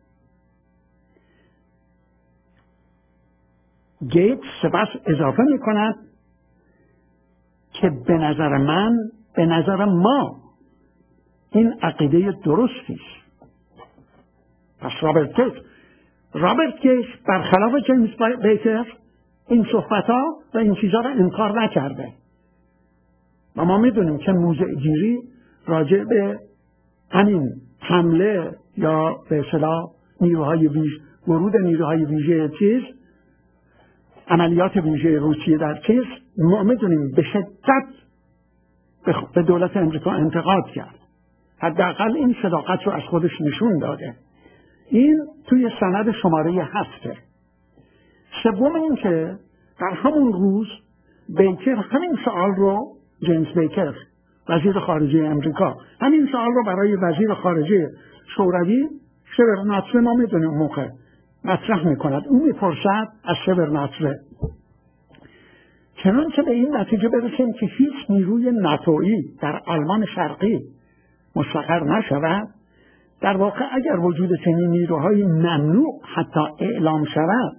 گیتس سپس اضافه می کند که به نظر ما این عقیده درستی است. پس رابرت گیتس برخلاف جیمز بیکر این صحبت‌ها و این چیزها را انکار نکرده و ما میدونیم که موضع گیری راجع به همین حمله یا به اصطلاح ورود نیروهای ویژه عملیات ویژه روسیه در ما میدونیم به شدت به دولت امریکا انتقاد کرد. حداقل این صداقت رو از خودش نشون داده. این توی سند شماره 7. سوم این که در همون روز بیکر همین سوال رو، جیمز بیکر وزیر خارجه امریکا همین سوال رو برای وزیر خارجه شوروی شورناتسه، ما میدونیم موقع مطرح میکند. اون میپرسد از شورناتسه چنانچه به این نتیجه برسیم که هیچ نیروی ناتویی در آلمان شرقی مستقر نشود، در واقع اگر وجود چنین نیروهای ممنوع حتی اعلام شود،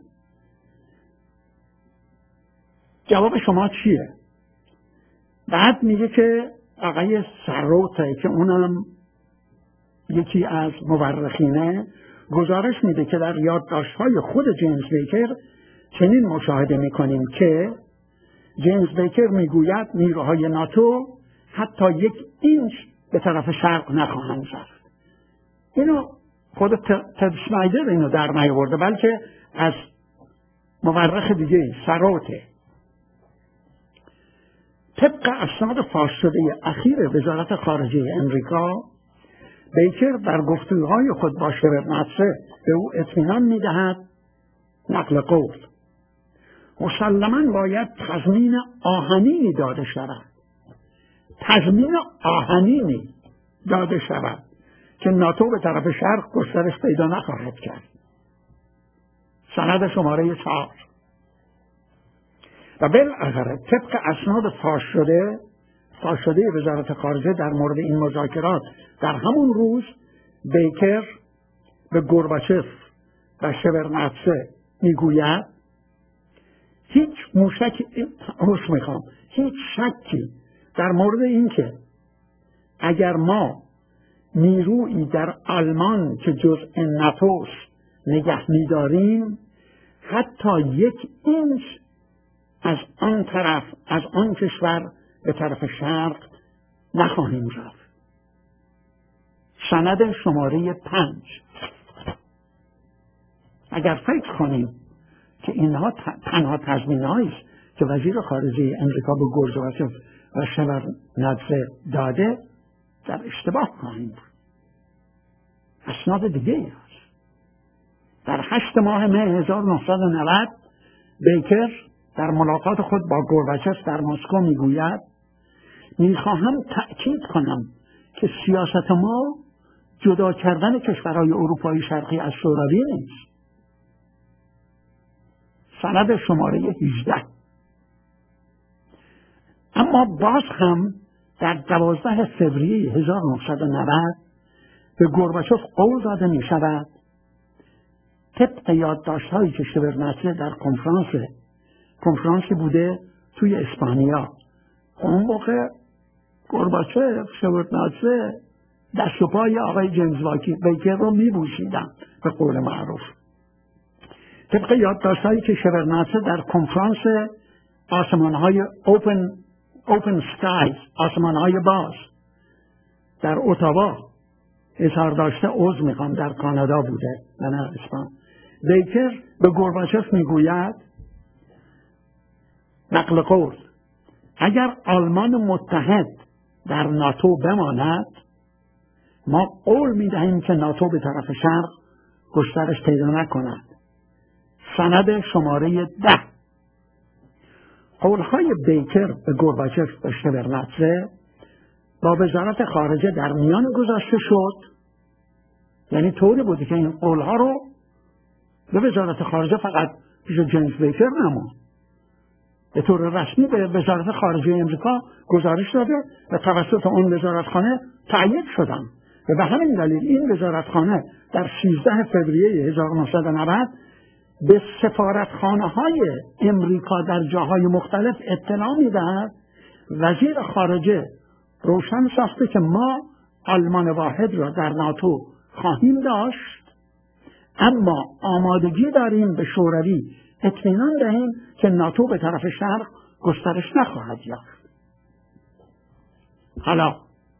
جواب شما چیه؟ بعد میگه که آقای سروته که اونم یکی از مورخینه گزارش میده که در یادداشت‌های خود جیمز بیکر چنین مشاهده میکنیم که جیمز بیکر میگوید نیروهای ناتو حتی 1 اینچ به طرف شرق نخواهند رفت. اینو خود تد شنایدر اینو در نیاورده، بلکه از مورخ دیگه سراته. طبق اسناد فاش شده اخیر وزارت خارجه امریکا، بیکر در گفتگوهای خود با شبرناتسه به او اطمینان می‌دهد نقل قول مسلماً باید تضمین آهنینی داده شود، تضمین آهنینی داده شود که ناتو به طرف شرق گسترش پیدا نخواهد کرد. سند شماره 4. و بالاخره طبق اسناد فاش شده وزارت خارجه در مورد این مذاکرات، در همون روز بیکر به گورباچف و شبرناتسه میگوید هیچ شکی در مورد اینکه اگر ما نیرویی در آلمان که جزء ناتوست نگه می‌داریم، حتی 1 اینچ از آن کشور به طرف شرق نخواهیم رفت. سند شماره 5. اگر فکر کنیم که اینها تنها تضمین‌هایی است که وزیر خارجه امریکا به گورباچف و شبرناتسه داده، در اشتباه خواهیم بود. اسناد دیگه هست. در 8 ماه مه 1990 بیکر در ملاقات خود با گورباچف در مسکو میگوید میخواهم تأکید کنم که سیاست ما جدا کردن کشورهای اروپای شرقی از شوروی نیست. سند شماره 18. اما باز هم در 12 فوریه 1990 به گورباچف قول داده می شود طبق یادداشت‌هایی که شبرناتسه در کنفرانسی بوده توی اسپانیا. اون موقع گورباچف، شبرناتسه دست و پای آقای جیمز بیکر رو می بوسیدن به قول معروف. طبق یادداشت‌هایی که شبرناتسه در کنفرانس آسمان‌های اوپن سکایز، آسمان‌های باز در اتاوا اظهار داشته، در کانادا بوده و نه اسپان. بیکر به گورباچف میگوید نقل قول اگر آلمان متحد در ناتو بماند، ما قول میدهیم که ناتو به طرف شرق گسترش پیدا نکند. سند شماره 10. قولهای بیکر به گورباچف و شبرناتسه با وزارت خارجه در میان گذاشته شد. یعنی طوری بوده که این قولها رو به وزارت خارجه فقط پیش جیمز بیکر نموند، به طور رسمی به وزارت خارجه امریکا گزارش داده و توسط اون وزارتخانه تایید شدن. و به همین دلیل این وزارتخانه در 13 فوریه 1990 به سفارتخانه‌های امریکا در جاهای مختلف اطلاع می‌دهد وزیر خارجه روشن ساخته که ما آلمان واحد را در ناتو خواهیم داشت، اما آمادگی داریم به شوروی اطمینان دهیم که ناتو به طرف شرق گسترش نخواهد یافت. حالا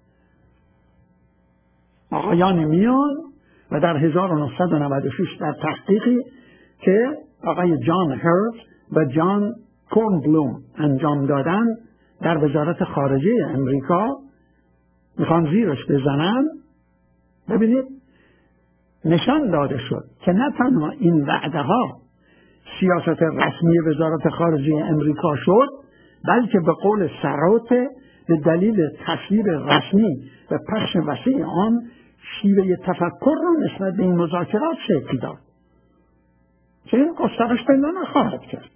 آقایان میان و در 1996 در تحقیقی که آقای جان هرت و جان کورنبلوم انجام دادن در وزارت خارجه امریکا، میخوان زیرش بزنن، ببینید نشان داده شد که نه تنها این وعده ها سیاست رسمی وزارت خارجه امریکا شد، بلکه به قول سراته به دلیل تصویر رسمی و پخش وسیع آن شیوه تفکر را نسبت به این مذاکرات شکل داد که این گسترش پیدا نخواهد کرد.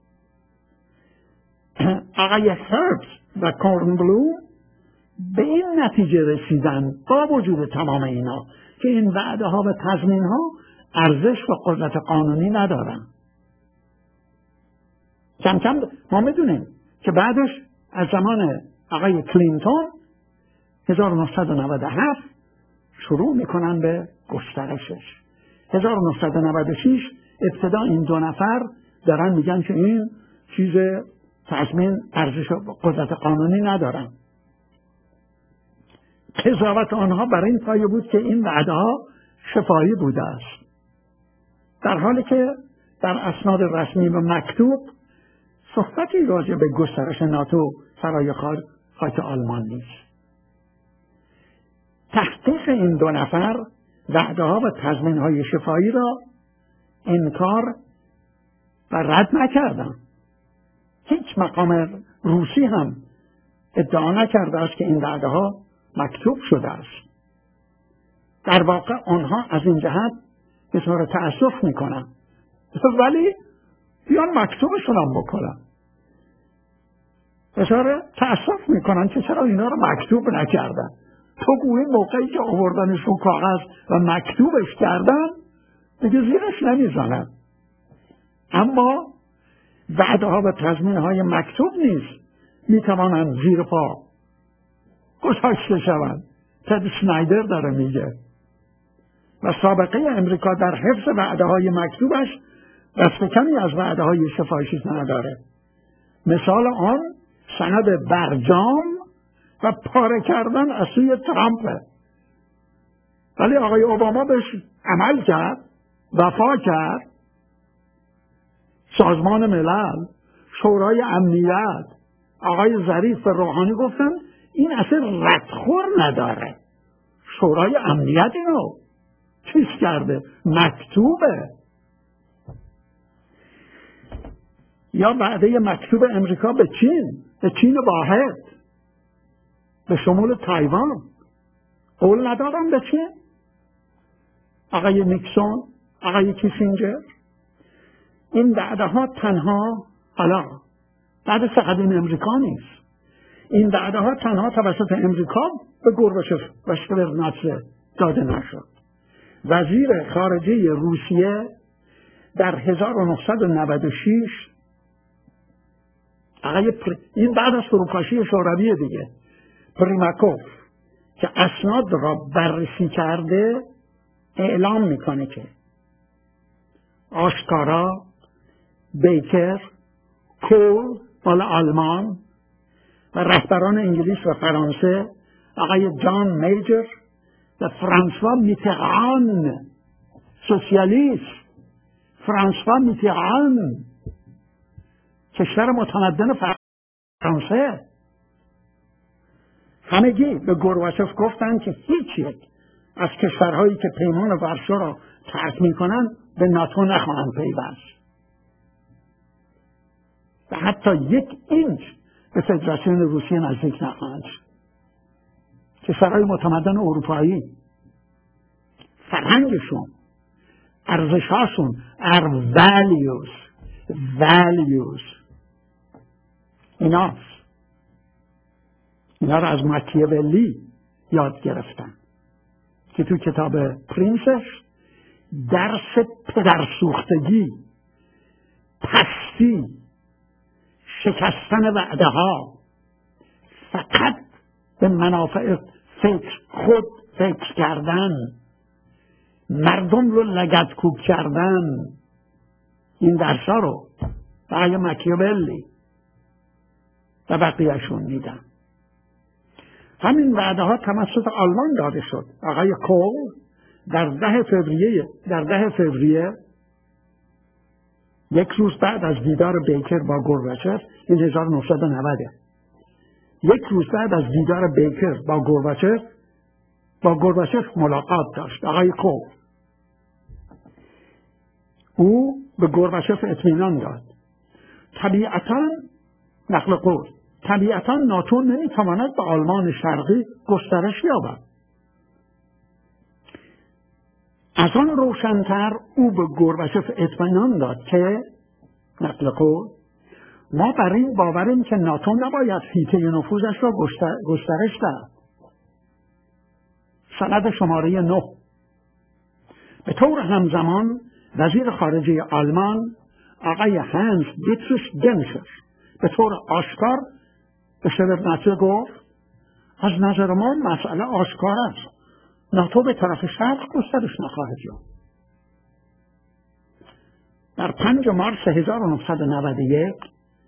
آقای هربز و کورنبلوم به این نتیجه رسیدن با وجود تمام اینا که این وعده ها و تضمین ها ارزش و قدرت قانونی ندارن. کم کم ما میدونیم که بعدش از زمان آقای کلینتون 1997 شروع میکنن به گسترشش. 1996 ابتدا این 2 نفر دارن میگن که این چیز تضمین ارزش و قدرت قانونی ندارن. قضاوت آنها بر این پایه بود که این وعده‌ها شفاهی بوده است، در حالی که در اسناد رسمی و مکتوب صحبتی راجع به گسترش ناتو فرای خاک آلمان نیست. تحقیق این دو نفر وعده‌ها و تضمین‌های شفاهی را انکار و رد نکردند. هیچ مقام روسی هم ادعا نکرده است که این وعده‌ها مکتوب شده است. در واقع آنها از این جهت بسیار تأسف میکنن، ولی بیان مکتوبشون هم بکنن. بسیار تأسف میکنن که چرا اینا رو مکتوب نکردن. تو گویی موقعی که آوردنشون کاغذ و مکتوبش کردن دیگه زیرش نمیزنن. اما وعده‌ها و تضمین‌های مکتوب نیست میتوانند زیر پا گذاشته شوند. تد شنایدر داره میگه و سابقه امریکا در حفظ وعده‌های مکتوبش دست کمی از وعده‌های شفاهیش نداره. مثال آن سند برجام و پاره کردن از سوی ترامپ. ولی آقای اوباما بهش عمل کرد، وفا کرد. سازمان ملل، شورای امنیت، آقای ظریف و روحانی گفتن این اصلا ردخور نداره. شورای امنیت اینو چیز کرده، مکتوبه. یا وعده مکتوب امریکا به چین واحد به شمول تایوان. قول ندادن به چین؟ آقای نیکسون، آقای کیسینجر. این وعده ها تنها حالا بعد فقط این امریکا نیست. این وعده ها تنها توسط امریکا به گورباچف و شورناتسه داده نشد. وزیر خارجه روسیه در 1996 این بعد از فروپاشی شوروی دیگه، پریماکوف که اسناد را بررسی کرده اعلام میکنه که آشکارا بیکر، کول مال آلمان و رهبران انگلیس و فرانسه، آقای جان میجر و فرانسوا میتران، سوسیالیست فرانسوا میتران، کشور متمدن فرانسه، همگی به گورباچف گفتن که هیچ یک از کشورهایی که پیمان ورشو را ترک میکنن به ناتو نخواهند پیوست و حتی 1 اینچ به فدراسیون روسیه نزدیک نخواهند شد. کشورهای متمدن اروپایی فرهنگشون، ارزشاشون values اینا را از ماکیاولی یاد گرفتن که تو کتاب پرنسش درس پدرسوختگی، پستی، شکستن وعده ها، فقط به منافع خود فکر کردن، مردم رو لگدکوب کردن، این درس ها رو برای ماکیاولی و بقیهشون میدن. همین وعده ها توسط آلمان داده شد. آقای کول در 10 فوریه 1 روز بعد از دیدار بیکر با گورباچف، این 1990 1 روز بعد از دیدار بیکر با گورباچف ملاقات داشت. آقای کول او به گورباچف اطمینان داد طبیعتاً نقل قول طبیعتاً ناتو نمیتواند به آلمان شرقی گسترش یابد. از آن روشن‌تر او به گورباچف اطمینان داد که نقل قول ما بر این باوریم که ناتو نباید حیطه نفوذش را گسترش دهد. سند شماره 9. به طور همزمان وزیر خارجه آلمان آقای هانس دیتریش گنسر به طور آشکار به شورناتسه گفت از نظر ما مسئله آشکار است، ناتو به طرف شرق گسترش نخواهد یافت. در 5 مارس 1991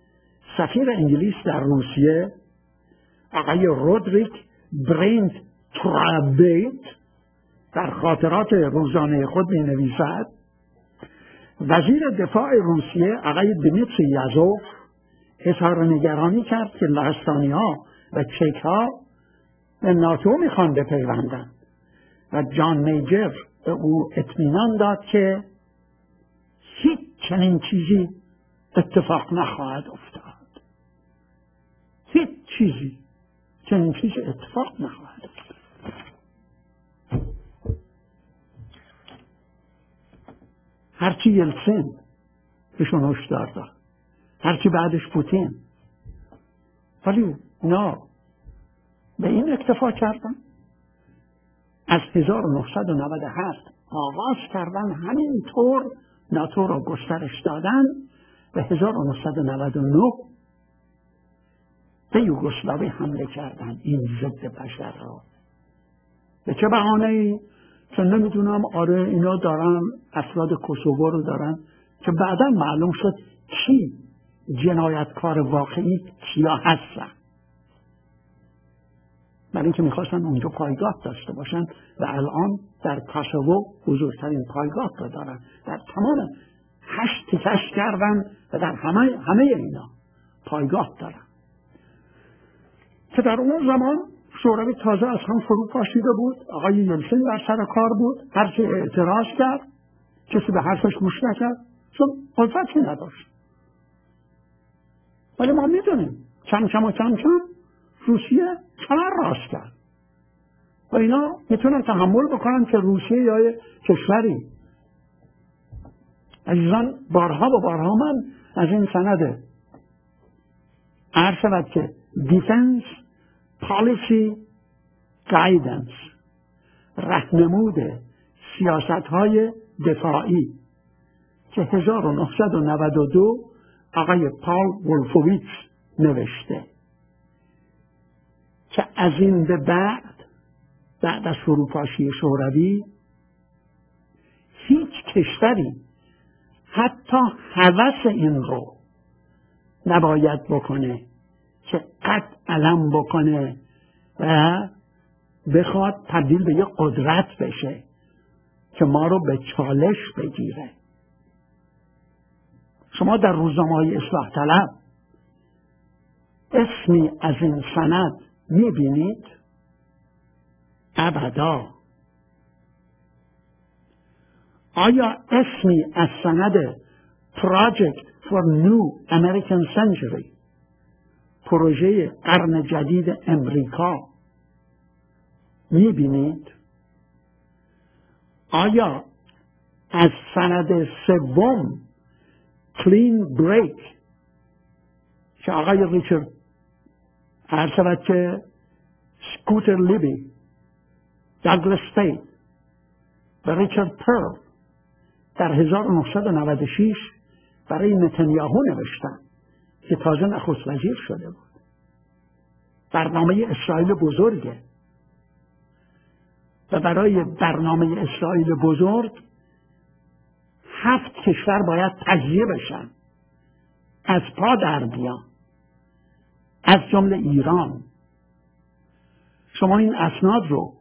سفیر انگلیس در روسیه آقای رودریک برینت ترابیت در خاطرات روزانه خود می نویسد وزیر دفاع روسیه آقای دمیتری یازوف اظهار نگرانی کرد که لهستانی‌ها و چک‌ها به ناتو میخوان بپیوندن و جان میجر به او اطمینان داد که هیچ چنین چیزی اتفاق نخواهد افتاد. هیچ چیزی چنین چیزی اتفاق نخواهد افتاد. هرچی یلتسین بهشون هشدار داد، هرچی بعدش پوتین، ولی نه به این اکتفا کردن. از 1997 آغاز کردن همینطور ناتو را گسترش دادن. به 1999 به یوگسلاوی حمله کردن. این ضد بشر را به چه بهانه‌ای که نمیدونم. آره اینا دارن افراد کوسوو رو دارن که بعدا معلوم شد کی جنایتکار واقعی کیا هستن، برای اینکه میخواستن اونجا پایگاه داشته باشن و الان در کوسوو بزرگترین پایگاه رو دارن. در تمام 8 تیکش کردن و در همه اینا پایگاه دارن که در اون زمان شوروی تازه از هم فرو پاشیده بود. آقای یلتسین در سر کار بود. هر کی اعتراض کرد کسی به حرفش گوش نکرد چون قدرتی نداشت. ولی ما میدونیم کم کم روسیه کمر راست کرد و اینا میتونن تحمل بکنن که روسیه یا کشوری. عزیزان بارها و بارها من از این سند عرض شود که دیفنس پالیسی گایدنس، راهنمود سیاست‌های دفاعی که 1992 آقای پال ولفوویتس نوشته که از این به بعد از فروپاشی شوروی هیچ کشوری حتی هوس این رو نباید بکنه که قد علم بکنه و بخواد تبدیل به یک قدرت بشه که ما رو به چالش بگیره. شما در روزنامه‌های اصلاح طلب اسمی از این سند میبینید؟ ابدا. آیا اسمی از سند Project for New American Century، پروژه قرن جدید امریکا، میبینید؟ آیا از سند سوم Clean Break که آقای ریچارد عرض شود که سکوتر لیبی، داگلاس فید و ریچارد پرل در 1996 برای نتانیاهو نوشتن که تازه نخست وزیر شده بود. برنامه اسرائیل بزرگه و برای برنامه اسرائیل بزرگ 7 کشور باید تجزیه بشن، از پا در بیان، از جمله ایران. شما این اسناد رو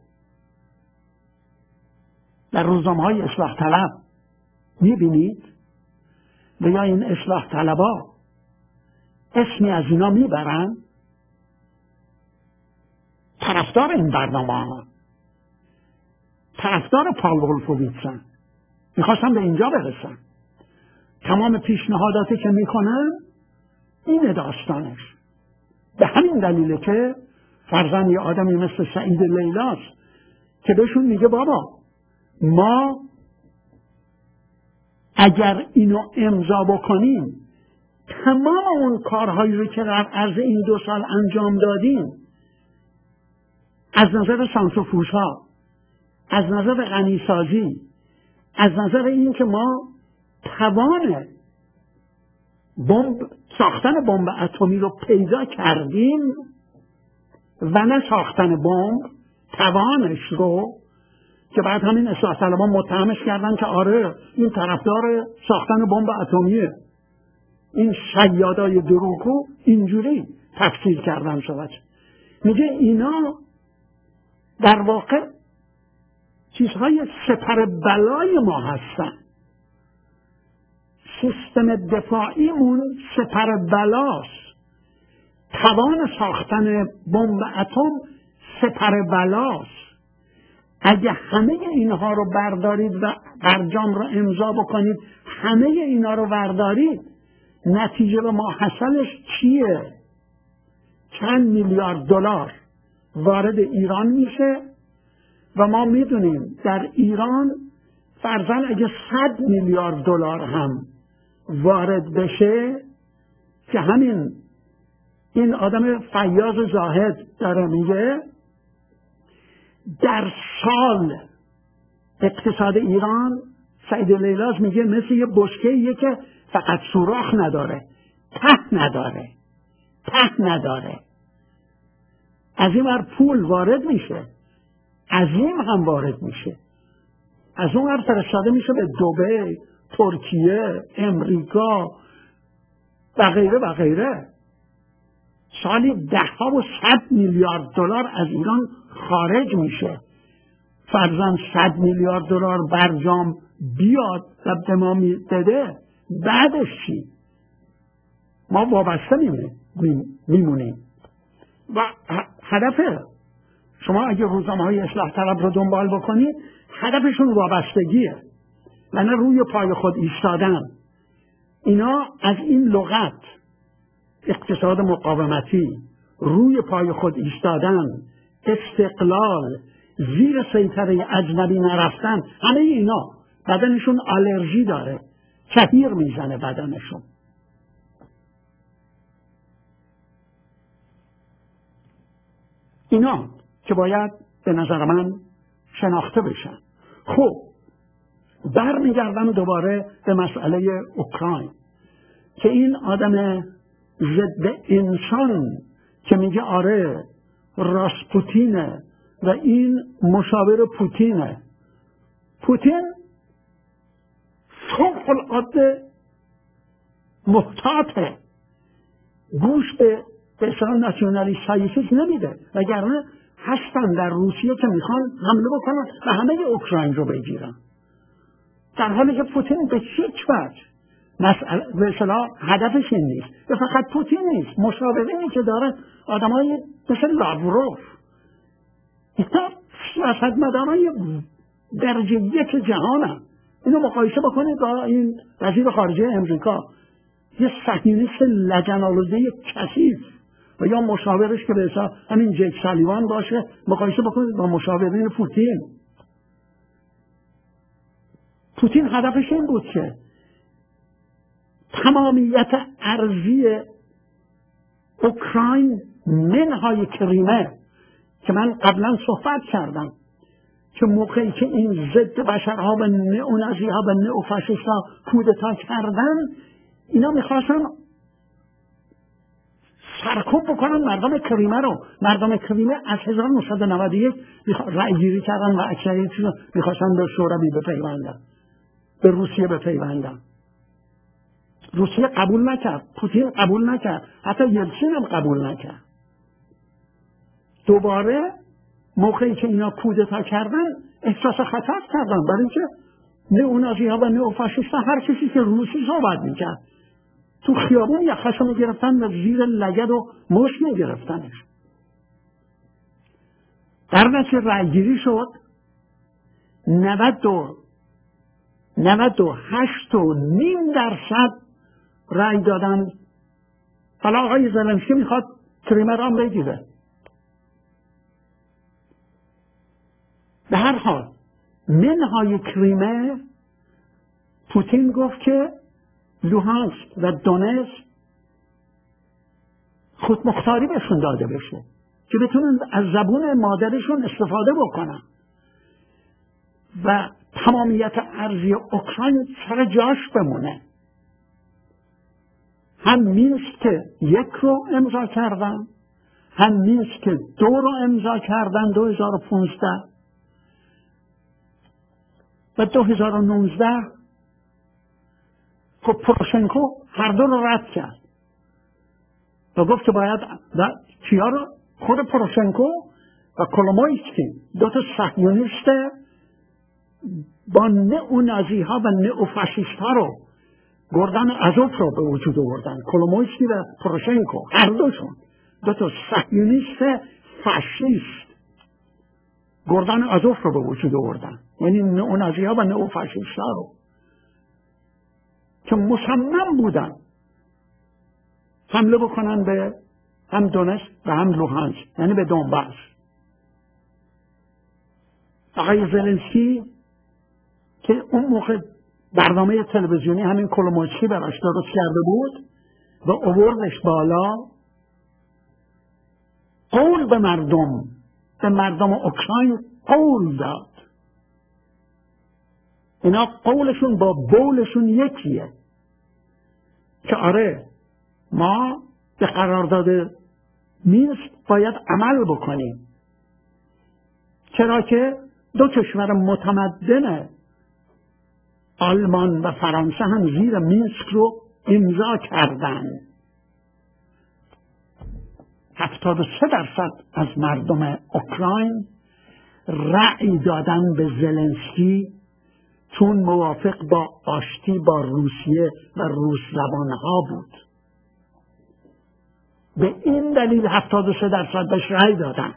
در روزنامه‌های اصلاح طلب میبینید و یا این اصلاح طلبا اسمی از اینا میبرن؟ طرفدار این برنامه ها، طرفدار پال ولفوویتسن، میخواستم به اینجا برسن. تمام پیشنهاداتی که میکنن اینه داستانش. به همین دلیله که فرضاً یه آدمی مثل سعید لیلاست که بهشون میگه بابا ما اگر اینو امضا بکنیم تمام اون کارهایی رو که در عرض این 2 سال انجام دادیم از نظر سانتریفوژها، از نظر غنیسازی، از نظر این که ما توان ساختن بمب اتمی رو پیدا کردیم و نه ساختن بمب، توانش رو، که بعد همین اصلاح طلبان متهمش کردن که آره این طرفدار ساختن بمب اتمیه. این شیادای دروغگو اینجوری تفسیر کردن شود. میگه اینا در واقع چیزهای سپر بلای ما هستن. سیستم دفاعیمون سپر بلاست. توان ساختن بمب اتم سپر بلاست. اگه همه اینها رو بردارید و برجام رو امضا بکنید، همه اینا رو بردارید، نتیجه به ماحصلش چیه؟ چند میلیارد دلار وارد ایران میشه و ما میدونیم در ایران فرضاً اگه 100 میلیارد دلار هم وارد بشه که این آدم فیاض زاهد داره میگه در سال اقتصاد ایران، سعید لیلاز میگه مثل یه بشکه‌ایه که فقط سوراخ نداره، ته نداره. از این ور پول وارد میشه، از این هم وارد میشه، از اون ور فرستاده میشه به دبی، ترکیه، امریکا و غیره و غیره. سالی 10 و 100 میلیارد دلار از ایران خارج میشه. فرضاً 100 میلیارد دلار برجام بیاد و به ما بده، بعدش چی؟ ما وابسته میمونیم. و هدف شما اگه روزنامه‌های اصلاح طلب رو دنبال بکنید، هدفشون وابستگیه و نه روی پای خود ایستادن. اینا از این لغت اقتصاد مقاومتی، روی پای خود ایستادن، استقلال، زیر سیطره اجنبی نرفتن، همه اینا بدنشون آلرژی داره، کهیر میزنه بدنشون. اینا که باید به نظر من شناخته بشن. خب برمیگردم دوباره به مسئله اوکراین که این آدم ضد انسان که میگه آره راسپوتینه و این مشاور پوتینه. پوتین فوق العاده محتاطه، گوش به اصطلاح ناسیونالیست های چیز نمیده، وگرنه هستن در روسیه که میخوان حمله بکنن و همه اوکراین رو بگیرن، در حالی که پوتین به هیچ وجه به اصطلاح هدفش این نیست. و فقط پوتین نیست، مشاورینی که داره آدمای مثل لاوروف، اینا سیاستمدارای درجه یک جهانن. اینو مقایسه بکنید با این وزیر خارجه امریکا، یه صهیونیست لجن‌آلوده کثیف، و یا مشاورش که به اصطلاح همین جیک سالیوان باشه، مقایسه بکنید با مشاورین پوتین. پوتین هدفش این بود که تمامیت ارضی اوکراین منهای کریمه که من قبلا صحبت کردم که موقعی که این ضد بشرها و نئونازیها و نئوفاشیستها کودتا کردن، اینا میخواستن سرکوب بکنن مردم کریمه رو. مردم کریمه از 1991 رأی گیری کردن و اکثریت میخواستن به شوروی بپیوندن، به روسیه بپیوندن. روسیه قبول نکرد، پوتین قبول نکرد، حتی یلتسین هم قبول نکرد. دوباره موقعی که اینا کودتا کردن احساس خطر کردن، برای اینکه نئونازی‌ها و نئوفاشیست‌ها هر کسی که روسی صحبت میکرد تو خیابون یخشو میگرفتن و زیر لگد و مشت میگرفتنش. در نتیجه رأیگیری شد، 98.5% رأی دادن. حالا آقای زلنسکی میخواد کریمه را هم بگیره. به هر حال منهای کریمه پوتین گفت که لوهانسک و دونتسک خودمختاری بهشون داده بشه که بتونن از زبون مادرشون استفاده بکنن و تمامیت ارضی اوکراین سر جاش بمونه. هم مینسک 1 رو امضا کردن، هم مینسک 2 رو امضا کردن 2015 و 2019 خب پوروشنکو هر دو رو رد کرد و گفت که باید کیا رو؟ خود پوروشنکو و کولومویسکی، دو تا صهیونیست با نئونازی ها و نئوفاشیست ها رو، گردن ازوف رو به وجود آوردن. کولومویسکی و پروشنکو، هر دوشون دو تا صهیونیست فاشیست گردن ازوف رو به وجود آوردن، یعنی نئونازی ها و نئوفاشیست ها رو که مصمم بودن حمله بکنن به هم دونتسک و هم لوهانسک، یعنی به دونباس. آقای زلنسکی که اون موقع برنامه تلویزیونی همین کولومویسکی براش درست کرده بود و آوردش بالا، قول به مردم اوکراین قول داد. اینا قولشون با بولشون یکیه که آره ما به قرارداد مینسک باید عمل بکنیم، چرا که دو کشور متمدن آلمان و فرانسه هم زیر مینسک رو امضا کردن. 73% از مردم اوکراین رأی دادن به زلنسکی چون موافق با آشتی با روسیه و روس زبانها بود. به این دلیل 73% بهش رأی دادن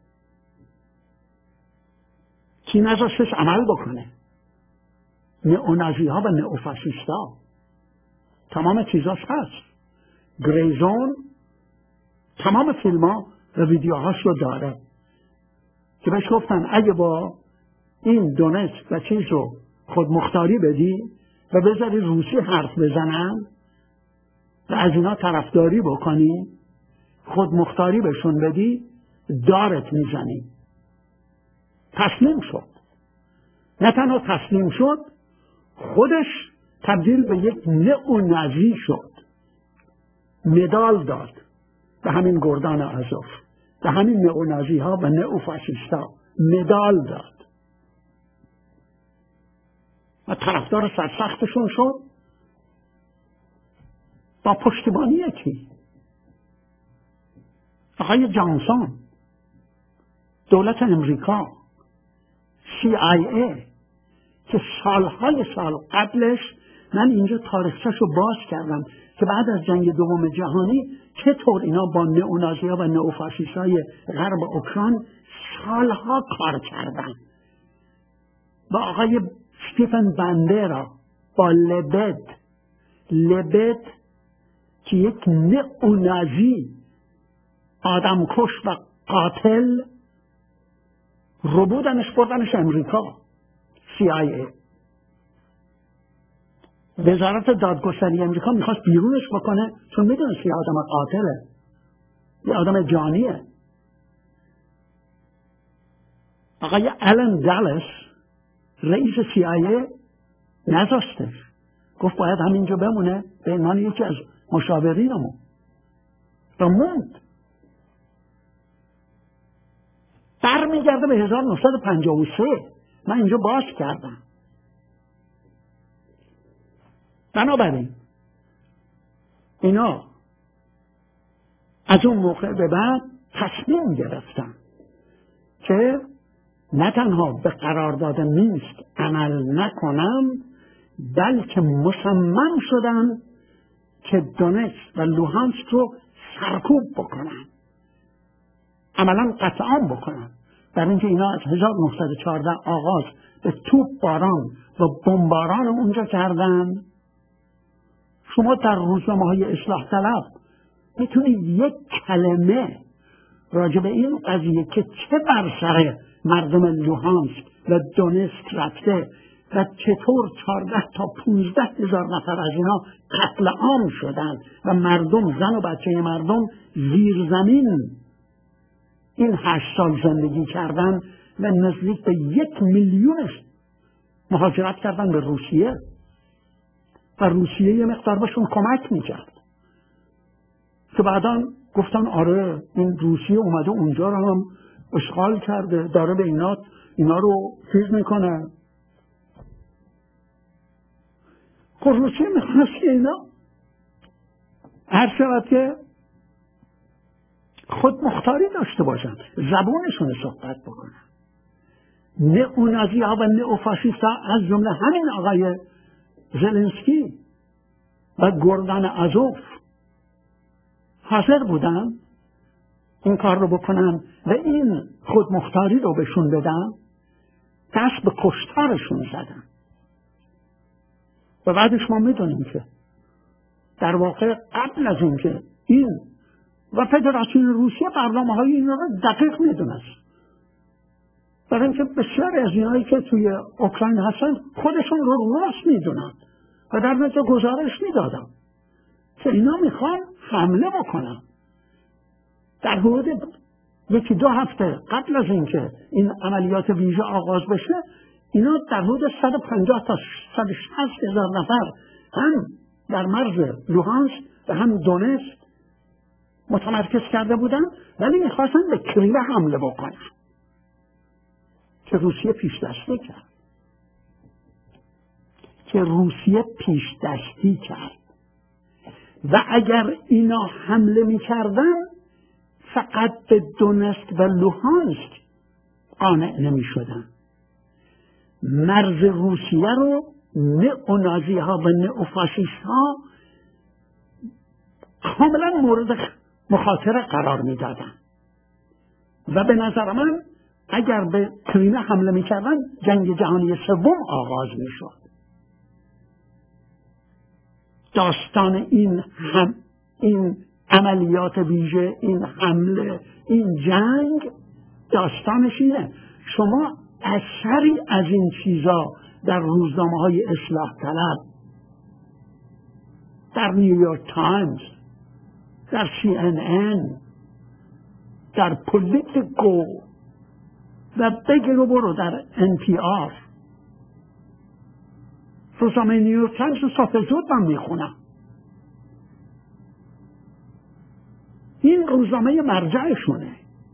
کی نذاشتش عمل بکنه. نئونازی ها و نئوفاشیست ها تمام چیزاش هست. گریزون تمام فیلم ها و ویدیوهاش رو داره که بهش گفتن اگه با این دونتسک و چیز رو خودمختاری بدی و بذاری روسی حرف بزنن و از اینا طرفداری بکنی، خودمختاری بهشون بدی، دارت میزنی. تسلیم شد. نه تنها تسلیم شد، خودش تبدیل به یک نئونازی شد. مدال داد به همین گردان ازوف، به همین نئونازی ها و نئوفاشیست ها مدال داد و طرفدار سرسختشون شد با پشتیبانی کی؟ آقای جانسون، دولت امریکا، CIA که سالهای سال قبلش، من اینجا تاریخچه‌شو باز کردم که بعد از جنگ دوم جهانی چطور اینا با نئونازی‌ها و نئوفاشیست‌های غرب اوکراین سالها کار کردن. با آقای استیفن بندرا، با لبد که یک نئونازی آدمکش و قاتل رو بودنش، بردنش امریکا. CIA وزارت دادگستری امریکا میخواست بیرونش بکنه چون میدونست یه آدم قاتله، یه آدم جانیه. آقای آلن دالس رئیس CIA نذاشتش، گفت باید همینجا بمونه به عنوان یکی از مشاورینمون و موند. برمیگرده به 1953. من اینجا باز کردم. بنابراین اینا از اون موقع به بعد تصمیم گرفتن که نه تنها به قرارداد مینسک عمل نکنم، بلکه مصمم شدن که دونتسک و لوهانسک رو سرکوب بکنن، عملا قطع عام بکنن. برای اینکه اینا از 1914 آغاز به توپ باران و بمباران اونجا کردن. شما در روزنامه‌های اصلاح طلب میتونید یک کلمه راجع به این قضیه که چه بر سر مردم لوهانسک و دونتسک رفته و چطور 14 تا 15 هزار نفر از اینا قتل عام شدن و مردم، زن و بچه مردم زیر زمین این 8 سال زندگی کردن و نزدیک به 1 میلیونش مهاجرت کردن به روسیه و روسیه یه مقدار بهشون کمک میکرد که بعداً گفتن آره این روسیه اومده اونجا رو هم اشغال کرده، داره به اینا رو چیز میکنه. خب روسیه میخواست که اینا هر شود که خودمختاری داشته باشن، زبانشون صحبت بکنن. نئونازی ها و نئوفاشیست ها از جمله همین آقای زلنسکی و گردان آزوف حاضر بودن این کار رو بکنن و این خودمختاری رو بهشون بدن، دست به کشتارشون زدن. و بعدش ما میدونیم که در واقع قبل از اینکه این و فدراسیون روسیه برنامه‌های این رو دقیق میدونست، برای اینکه بسیاری از اینایی که توی اوکراین هستن خودشون رو راست میدونن و در نتیجه گزارش میدادن که اینا میخوان حمله بکنن. در حدود یکی دو هفته قبل از اینکه این عملیات ویژه آغاز بشه، اینا در حدود 150 تا 160 هزار نفر هم در مرز لوهانسک و هم دونتسک متمرکز کرده بودن، ولی میخواستن به کریمه حمله بکنن که روسیه پیش دستی کرد. و اگر اینا حمله میکردن فقط به دونتسک و لوهانسک قانع نمیشدن. مرز روسیه رو نئونازی ها و نئوفاشیست ها کاملا مورد مخاطره قرار میدادن و به نظر من اگر به کریمه حمله میکردن جنگ جهانی سوم آغاز میشد. داستان این عملیات ویژه، این حمله، این جنگ، داستانش اینه. شما اثری از این چیزا در روزنامه‌های اصلاح طلب، در نیویورک تایمز، در CNN، در پولیتیکو و بگیر و برو در NPR، روزنامه نیویورک تایمز رو صبح زود من میخونم. این روزنامه مرجعشونه.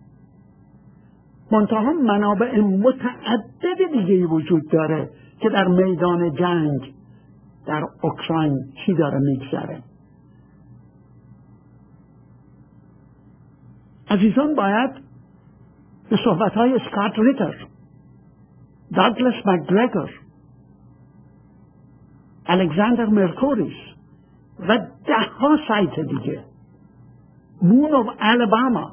منتها منابع متعدد دیگه وجود داره که در میدان جنگ در اوکراین چی داره میگذره. عزیزان باید به صحبت‌های اسکات ریتر، داگلاس مکگرگور، الکساندر مرکوریس و 10 سایت دیگه، مون آف الاباما،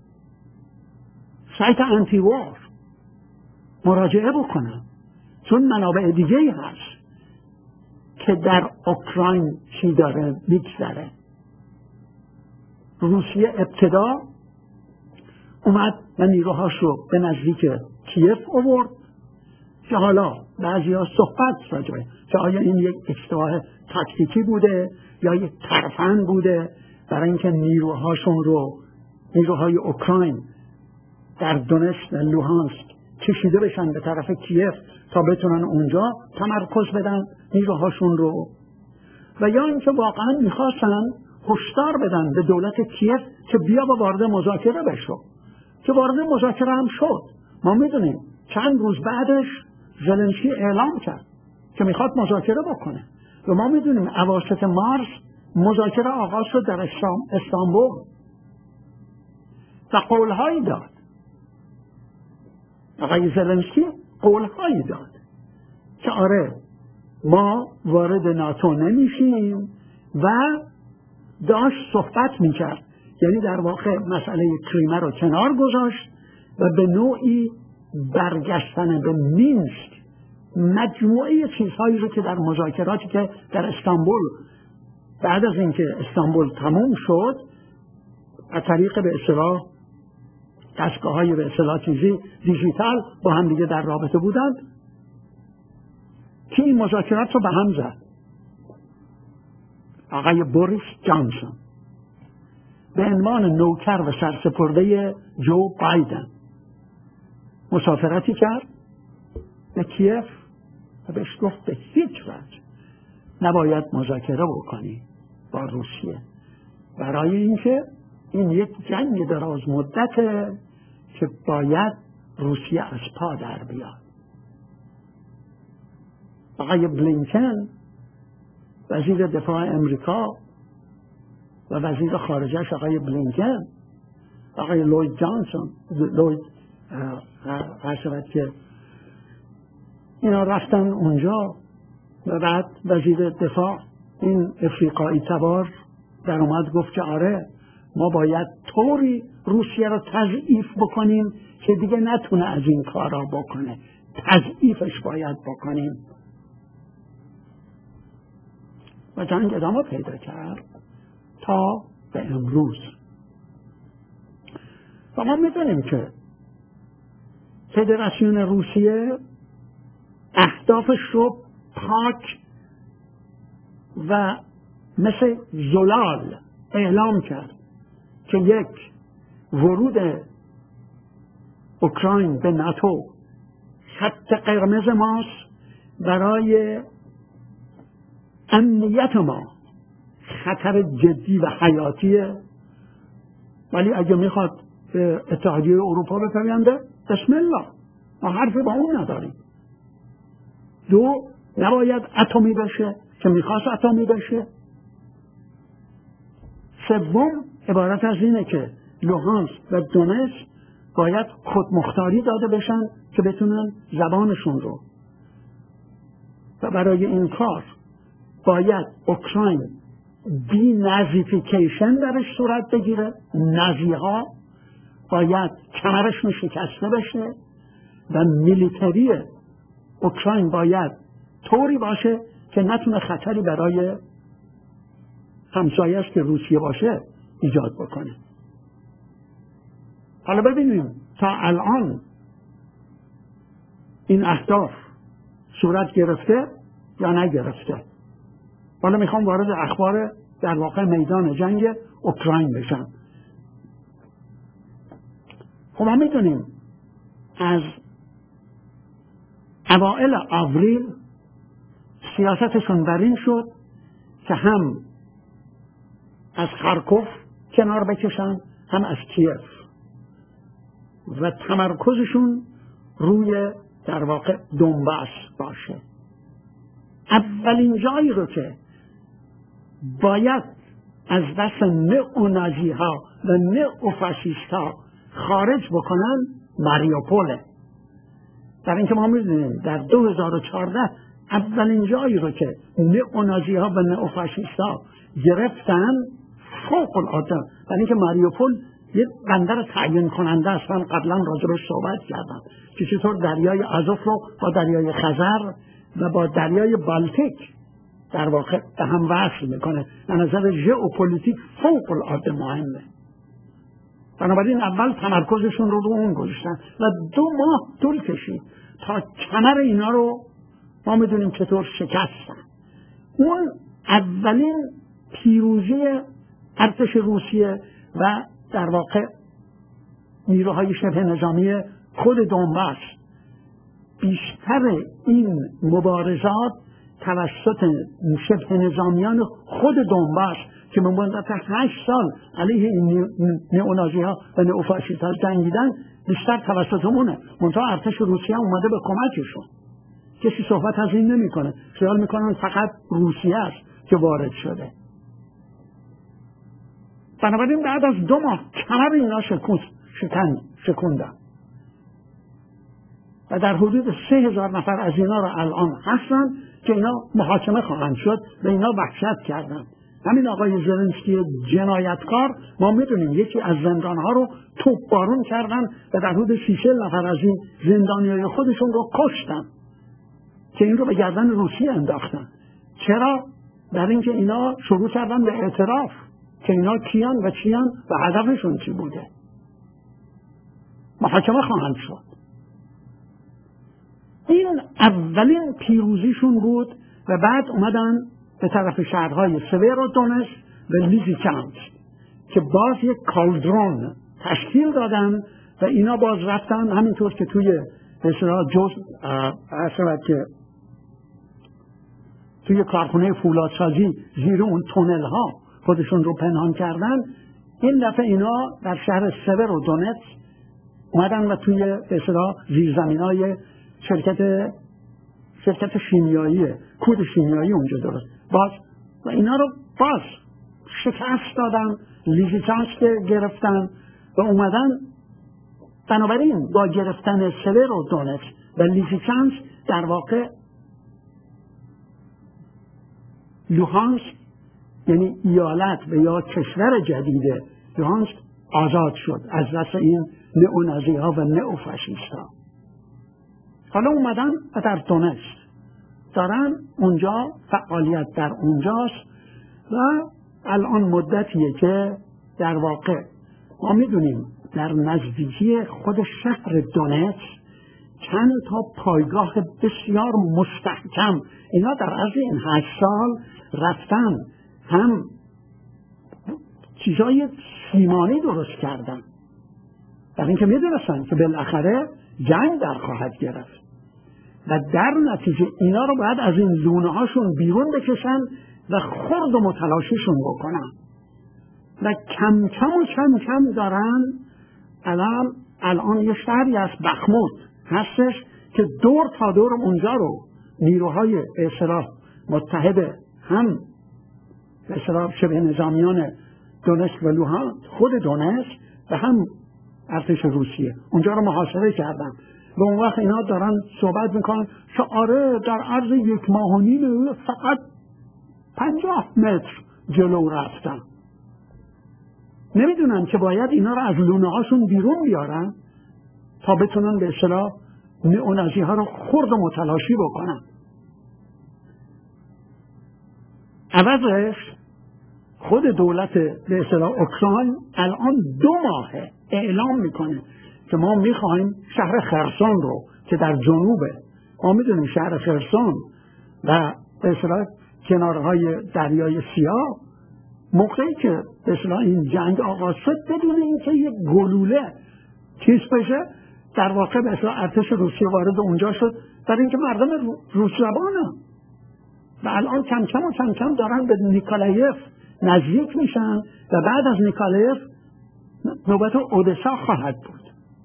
سایت آنتی وار، مراجعه بکنن، چون منابع دیگه ای هست که در اوکراین چی داره میگذره. روسیه ابتدا اومد و نیروهاش رو به نزدیک کیف آورد که حالا بعضی ها صحبت راجعه که آیا این یک اشتباه تاکتیکی بوده یا یک ترفند بوده برای اینکه نیروهای اوکراین در دونتسک و لوهانسک کشیده بشن به طرف کیف تا بتونن اونجا تمرکز بدن نیروهاشون رو، و یا اینکه واقعا میخواستن هشدار بدن به دولت کیف که بیا با وارد مذاکره بشو، که وارد مذاکره هم شد. ما میدونیم چند روز بعدش زلنسکی اعلام کرد که میخواد مذاکره بکنه و ما میدونیم اواسط مارس مذاکره آغاز شد در استانبول و قولهایی داد. آقای زلنسکی قولهایی داد که آره ما وارد ناتو نمیشیم و داشت صحبت میکرد، یعنی در واقع مسئله کریمه رو کنار گذاشت و به نوعی برگشتن به مینسک، مجموعه چیزهایی رو که در مذاکراتی که در استانبول بعد از اینکه استانبول تموم شد از طریق به اصطلاح دستگاه‌های به اصطلاح چیزی دیجیتال با هم دیگه در رابطه بودند، که این مذاکرات رو به هم زد. آقای بوریس جانسون به عنوان نوکر و سرسپرده جو بایدن مسافرتی کرد به کیف و بهش گفت به هیچ وجه نباید مذاکره بکنی با روسیه، برای اینکه این یک جنگ دراز مدته که باید روسیه از پا در بیاد. آقای بلینکن وزیر دفاع امریکا و وزیر خارجه‌اش آقای بلینکن آقای لوید جانسون، لوید حسرت که اینا رفتن اونجا و بعد وزیر دفاع این افریقایی تبار در اومد گفت که آره ما باید طوری روسیه رو تضعیف بکنیم که دیگه نتونه از این کارا بکنه، تضعیفش باید بکنیم. و جنگ ادامه پیدا کرد تا به امروز. و ما میدونیم که فدراسیون روسیه اهدافش رو پاک و مثل زلال اعلام کرد که یک، ورود اوکراین به ناتو خط قرمز ماست، برای امنیت ما خطر جدی و حیاتیه، ولی اگه میخواد به اتحادیه اروپا بپیونده بسم الله، ما حرفی با اون نداریم. دو، نباید اتمی بشه که میخواست اتمی بشه. سوم، عبارت از اینه که لوهانسک و دونتسک باید خودمختاری داده بشن که بتونن زبانشون رو، و برای این کار باید اوکراین بی نازیفیکیشن درش صورت بگیره، نازی ها باید کمرشون شکسته بشه و میلیتری اوکراین باید طوری باشه که نتونه خطری برای همسایه‌اش که روسیه باشه ایجاد بکنه. حالا ببینیم تا الان این اهداف صورت گرفته یا نگرفته. حالا میخوام وارد اخبار در واقع میدان جنگ اوکراین بشم. خب ما میدونیم از اوائل آوریل سیاستشون بر این شد که هم از خارکوف کنار بکشن هم از کیف، و تمرکزشون روی در واقع دونباس باشه. اولین جایی رو که باید از دست نئونازی ها و نئوفاشیست ها خارج بکنن ماریوپوله. در اینکه ما میدونیم در 2014 اولین جایی رو که نئونازی ها و نئوفاشیست ها گرفتن فوق العاده، در اینکه ماریوپول یه بندر تعیین کننده است. من قبلا راجبش صحبت کردم که چطور دریای آزوف رو با دریای خزر و با دریای بالتیک در واقع به هم وصل میکنه. از نظر ژئوپلیتیک فوق العاده مهمه. بنابراین اول تمرکزشون رو اون گذاشتن و 2 ماه طول کشید تا کمر اینا رو ما میدونیم چطور شکستن. اون اولین پیروزی ارتش روسیه و در واقع نیروهای شبه نظامی خود دونباس. بیشتر این مبارزات توسط شبه نظامیان خود دونباس که به مدت 8 سال علیه این نئونازی ها و نئوفاشیست ها جنگیدن بیشتر توسط اونه. منتها ارتش روسیه اومده به کمکشون. کسی صحبت از این نمیکنه، خیال میکنن فقط روسیه است که وارد شده. بنابراین بعد از 2 ماه کمر اینا شکوندن و در حدود 3000 نفر از اینا رو الان هستن که اینا محاکمه خواهند شد و اینا وحشت کردن. همین آقای زلنسکی جنایتکار ما میدونیم یکی از زندانها رو توپبارون کردن و در حدود 30 نفر از این زندانیای خودشون رو کشتن که این رو به گردن روسیه انداختن. چرا؟ در اینکه اینا شروع کردن به اعتراف که اینا کیان و چیان و هدفشون چی بوده. محاکمه خواهند شد. این اولین پیروزیشون بود و بعد اومدن به طرف شهرهای سویرودونتسک و لیزیچانسک که باز یک کالدرون تشکیل دادن و اینا باز رفتن همینطور که توی توی کارخونه فولادسازی زیر اون تونل ها خودشون رو پنهان کردن. این دفعه اینا در شهر سویرودونتسک اومدن و توی زیرزمینای شرکت شیمیایی کود شیمیایی اونجا درست باز و اینا رو باز شکست دادن. لیزیچانسک گرفتن و اومدن بنابراین با گرفتن سور و دونتسک و لیسیچانس در واقع لوهانسک یعنی ایالت و یا کشور جدید لوهانسک آزاد شد از دست این نئونازی ها و نئوفاشیست ها. حالا اومدن و در دونتسک دارن اونجا فعالیت در اونجاست و الان مدتیه که در واقع ما میدونیم در نزدیکی خود شهر دونتسک چند تا پایگاه بسیار مستحکم اینا در عرض این 8 سال رفتن هم چیزای سیمانی درست کردن در اینکه میدونستن که بالاخره جنگ در خواهد گرفت و در نتیجه اینا رو باید از این لونه هاشون بیرون بکشن و خرد و متلاشیشون بکنن و کم کم دارن. الان یه شهری از بخموت هستش که دور تا دور اونجا رو نیروهای به اصطلاح متحد هم به اصطلاح شبه نظامیان دونتسک و لوهانسک خود دونتسک و هم ارتش روسیه اونجا رو محاصره کردن و اون وقت اینا دارن صحبت میکنن که آره در عرض 1.5 ماه فقط 50 متر جلو رفتن. نمیدونن که باید اینا رو از لونه هاشون بیرون بیارن تا بتونن به اصطلاح نئونازی ها رو خرد و متلاشی بکنن. عوضش خود دولت به اصطلاح اوکراین الان 2 ماه اعلام میکنه که ما میخوایم شهر خرسون رو که در جنوبه، ما میدونیم شهر خرسون و به اصطلاح کنارهای دریای سیاه موقعی که به اصطلاح این جنگ آغاز شد بدون اینکه یک گلوله چیز بشه در واقع به اصطلاح ارتش روسیه وارد اونجا شد برای اینکه مردم روس زبانن و الان کم کم دارن به نیکولایف نزدیک میشن و بعد از نیکولایف نوبت اودسا خواهد بود.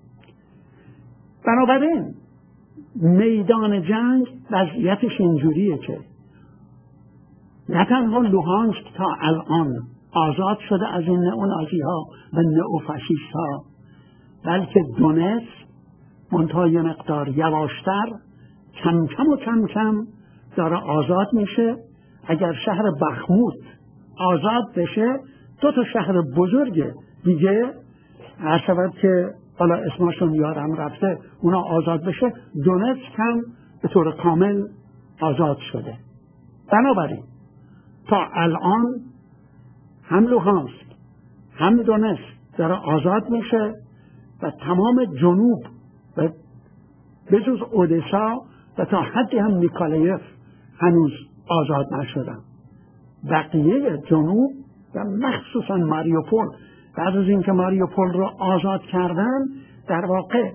بنابراین میدان جنگ وضعیتش اینجوریه که نه تنها لوهانسک تا الان آزاد شده از این نئونازی ها و نئوفاشیست ها، بلکه دونتسک منتها یه مقدار یواشتر کم کم داره آزاد میشه. اگر شهر بخموت آزاد بشه 2 تا شهر بزرگ دیگه هر شود که حالا اسمشون یارم رفته اونا آزاد بشه، دونتسک هم به طور کامل آزاد شده. بنابراین تا الان هم لوهانسک هم دونتسک داره آزاد میشه و تمام جنوب و بجز اودسا و تا حدی هم نیکولایف هنوز آزاد نشدن. بقیه جنوب و مخصوصا ماریوپول بعد از اینکه ماریوپول رو آزاد کردن در واقع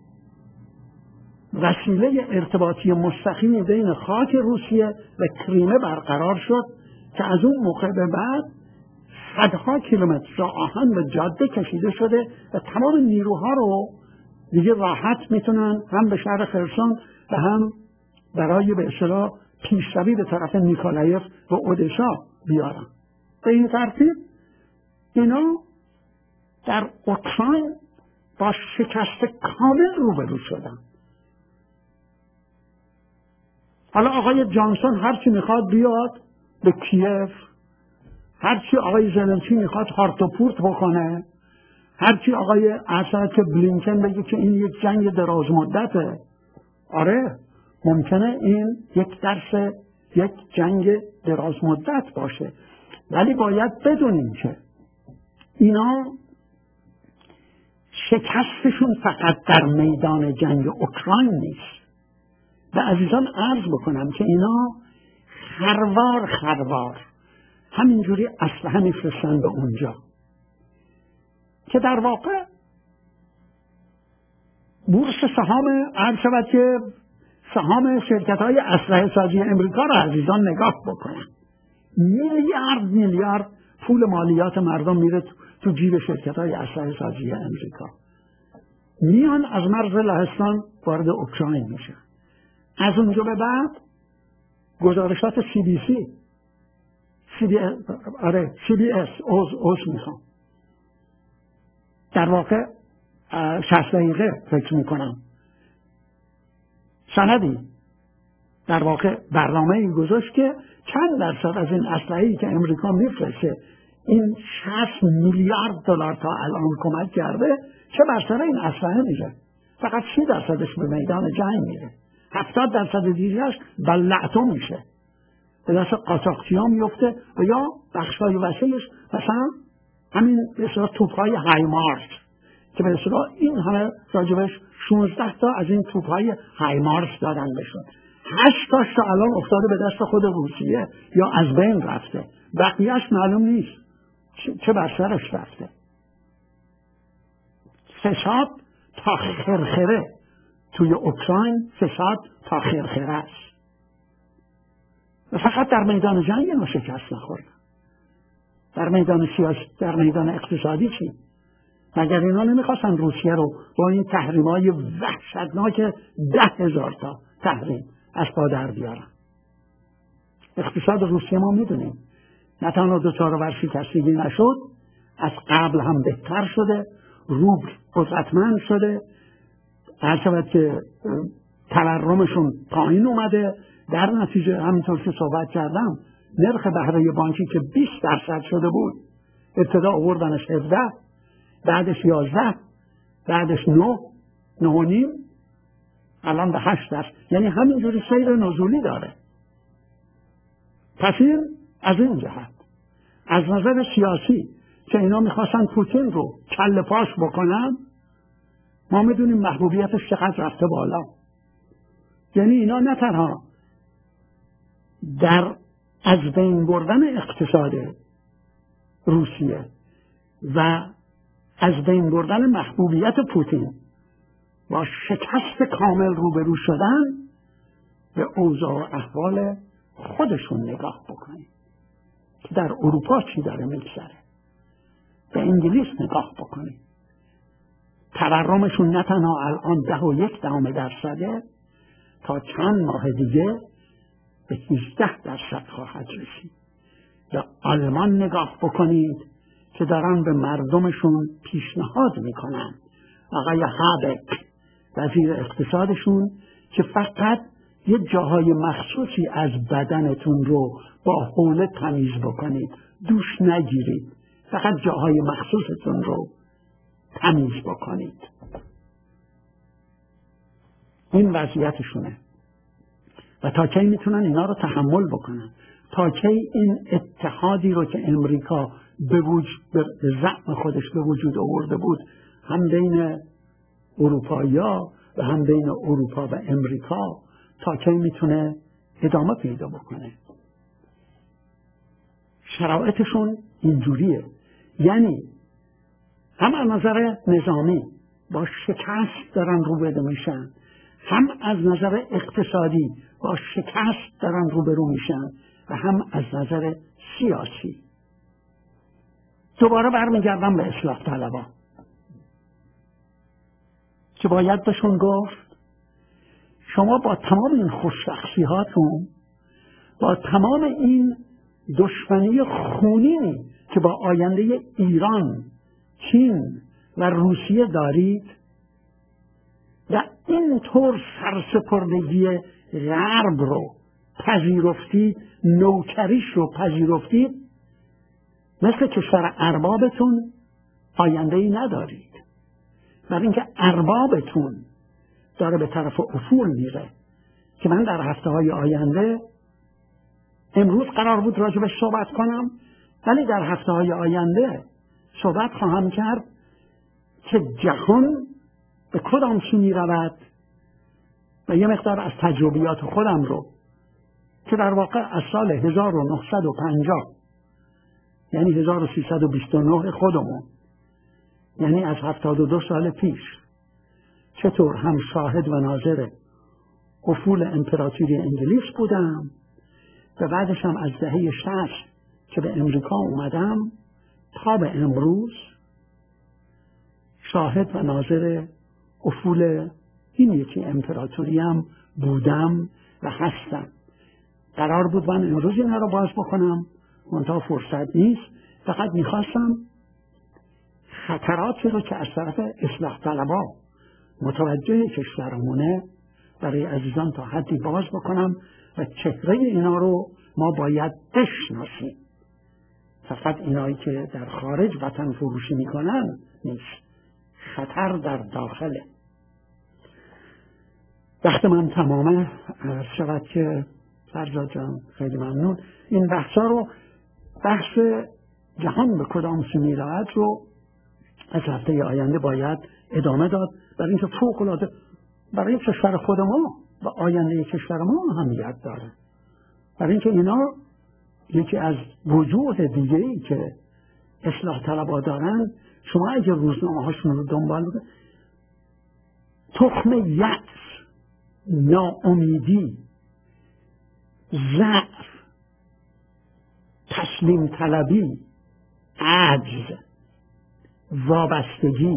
وسیله ارتباطی مستقیمی بین خاک روسیه و کریمه برقرار شد که از اون موقع به بعد صدها کیلومتر راه آهن و جاده کشیده شده و تمام نیروها رو دیگه راحت میتونن هم به شهر خرسون و هم برای به اصطلاح پیشروی به طرف نیکولایف و اودسا بیارن. به این ترتیب اینا در اوکراین با شکست کامل روبرو شدن. حالا آقای جانسون هرچی میخواد بیاد به کیف، هرچی آقای زلنسکی میخواد هارتوپورت بکنه، هرچی آقای اسد بلینکن بگه که این یک جنگ دراز مدته، آره ممکنه این یک درس یک جنگ دراز مدت باشه، ولی باید بدونیم که اینا شکستشون فقط در میدان جنگ اوکراین نیست و عزیزان عرض بکنم که اینا خروار همینجوری اسلحه میفرستن به اونجا که در واقع بورس سهام عرض شود که سهام شرکت‌های اسلحه سازی امریکا را عزیزان نگاه بکنن، میلیارد پول مالیات مردم میره تو جیب شرکت‌های اسلحه سازی امریکا، میان از مرز لهستان وارد اوکراین میشن. از اونجا به بعد گزارشات CBS میخوام در واقع 60 دقیقه فکر میکنم سندی در واقع برنامه این گذاشت که چند درصد از این اسلحه‌ای که امریکا میفرسته، این 60 میلیارد دلار تا الان کمک کرده، چه بر سر این اسلحه میره؟ فقط 30% به میدان جنگ میره، 70% دیگرش بلعتو میشه، به دست قاچاقچی‌ها میفته و یا بخش‌های وسیعش مثلا همین به اصطلاح توپ‌های هایمارس که به اصطلاح این همه راجبش 16 تا از این توپ‌های هایمارس دادن بهشون، 8 تاش تا الان افتاده به دست خود روسیه یا از بین رفته، بقیه‌اش معلوم نیست چه بر سرش رفته. فساد تا خرخره توی اوکراین، فساد تا خرخره است و فقط در میدان جنگ اینو شکست نخورد. در میدان سیاسی، در میدان اقتصادی چی؟ مگر اینا نمیخواستن روسیه رو با این تحریم‌های وحشتناک 10,000 تا تحریم از پا در بیارن؟ اقتصاد روسیه ما میدونیم نه تنها دچار ورشکستگی نشد، از قبل هم بهتر شده، روبل قدرتمند شده، هر شود که تورمشون پایین اومده، در نتیجه همینطور که صحبت کردم نرخ بهره بانکی که 20% شده بود ابتدا آوردنش 17، بعدش 11، بعدش 9.5، الان به 8%، یعنی همینجوری سیر نزولی داره. پس این از این جهت از نظر سیاسی که اینا میخواستن پوتین رو کله پاش بکنن، ما میدونیم محبوبیتش چقدر رفته بالا. یعنی اینا نه تنها در از بین بردن اقتصاد روسیه و از بین بردن محبوبیت پوتین با شکست کامل روبرو شدن، به اوضاع و احوال خودشون نگاه بکنید که در اروپا چی داره میگذره. به انگلیس نگاه بکنید، تورمشون نه تنها الان 10.1% تا چند ماه دیگه به 18% خواهد رسید. یا آلمان نگاه بکنید که دارن به مردمشون پیشنهاد میکنن، آقای هابک وزیر اقتصادشون، که فقط یه جاهای مخصوصی از بدنتون رو با حوله تمیز بکنید، دوش نگیرید، فقط جاهای مخصوصتون رو تمیز بکنید. این وضعیتشونه و تا کی میتونن اینا رو تحمل بکنن؟ تا کی این اتحادی رو که امریکا به زعم خودش به وجود آورده بود، هم بین اروپایی‌ها و هم بین اروپا و امریکا، تا کی میتونه ادامه پیدا بکنه؟ شرایطشون اینجوریه، یعنی هم از نظر نظامی با شکست دارن روبرو میشن، هم از نظر اقتصادی با شکست دارن روبرو میشن و هم از نظر سیاسی. دوباره برمیگردم به اصلاح طلبان که باید بهشون گفت شما با تمام این خوش‌شخصی‌هاتون، با تمام این دشمنی خونینی که با آینده ایران، چین و روسیه دارید و اینطور سرسپردگی غرب رو پذیرفتید، نوکریش رو پذیرفتید، مثل کشور اربابتون آینده‌ای ندارید. برای اینکه اربابتون داره به طرف افول میره که من در هفته‌های آینده، امروز قرار بود راجبش صحبت کنم، ولی در هفته‌های آینده صحبت خواهم کرد که جهان به کدام سو می رود و یه مقدار از تجربیات خودم رو که در واقع از سال 1950 یعنی 1329 خودمون، یعنی از 72 سال پیش، چطور هم شاهد و ناظر افول امپراتوری انگلیس بودم و بعدش هم از دهه 60 که به امریکا اومدم تا به امروز شاهد و ناظر افول این یکی امپراتوری هم بودم و هستم. قرار بود من امروز این رو باز بکنم، منتها فرصت نیست. فقط میخواستم خطراتی رو که از طرف اصلاح طلبا متوجه کشورمونه برای عزیزان تا حدی باز بکنم و چهره اینا رو ما باید بشناسیم. فقط اینایی که در خارج وطن فروشی میکنن نیست، خطر در داخله. وقت من تمامه. عرض شود که فرزاد جان خیلی ممنون. این بحث جهان به کدام سو میرود رو از هفته آینده باید ادامه داد، برای اینکه فوق‌العاده برای کشور خود ما و آینده کشور ما اهمیت داره. برای اینکه اینا یکی از وجوه دیگه‌ای که اصلاح طلبا دارن، شما اگه روزنامه هاشون رو دنبال بکنید، تخم یأس، ناامیدی، ضعف، تسلیم طلبی، عجز، وابستگی،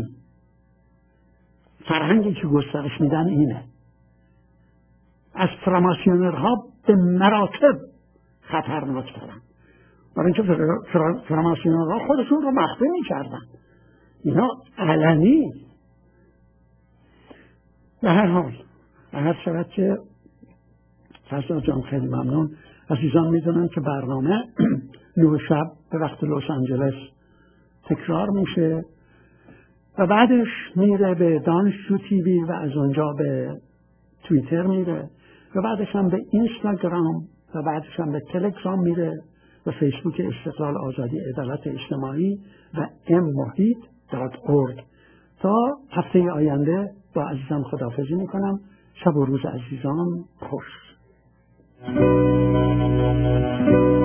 فرهنگی که گسترش میدن اینه. از فراماسیونرها به مراتب خطرناک‌ترن، برای اینکه فراماسیونرها خودشون رو مخفی میکردن، اینا علنی. به هر حال هر شود که فرزاد جان خیلی ممنون. عزیزان میدونن که برنامه 9 شب به وقت لس آنجلس تکرار میشه و بعدش میره به دانشجو تیوی و از اونجا به توییتر میره و بعدش هم به اینستاگرام و بعدش هم به تلگرام میره و فیسبوک استقلال آزادی عدالت اجتماعی و محیط.org. تا هفته آینده با عزیزان خداحافظی میکنم. شب و روز عزیزان خوش.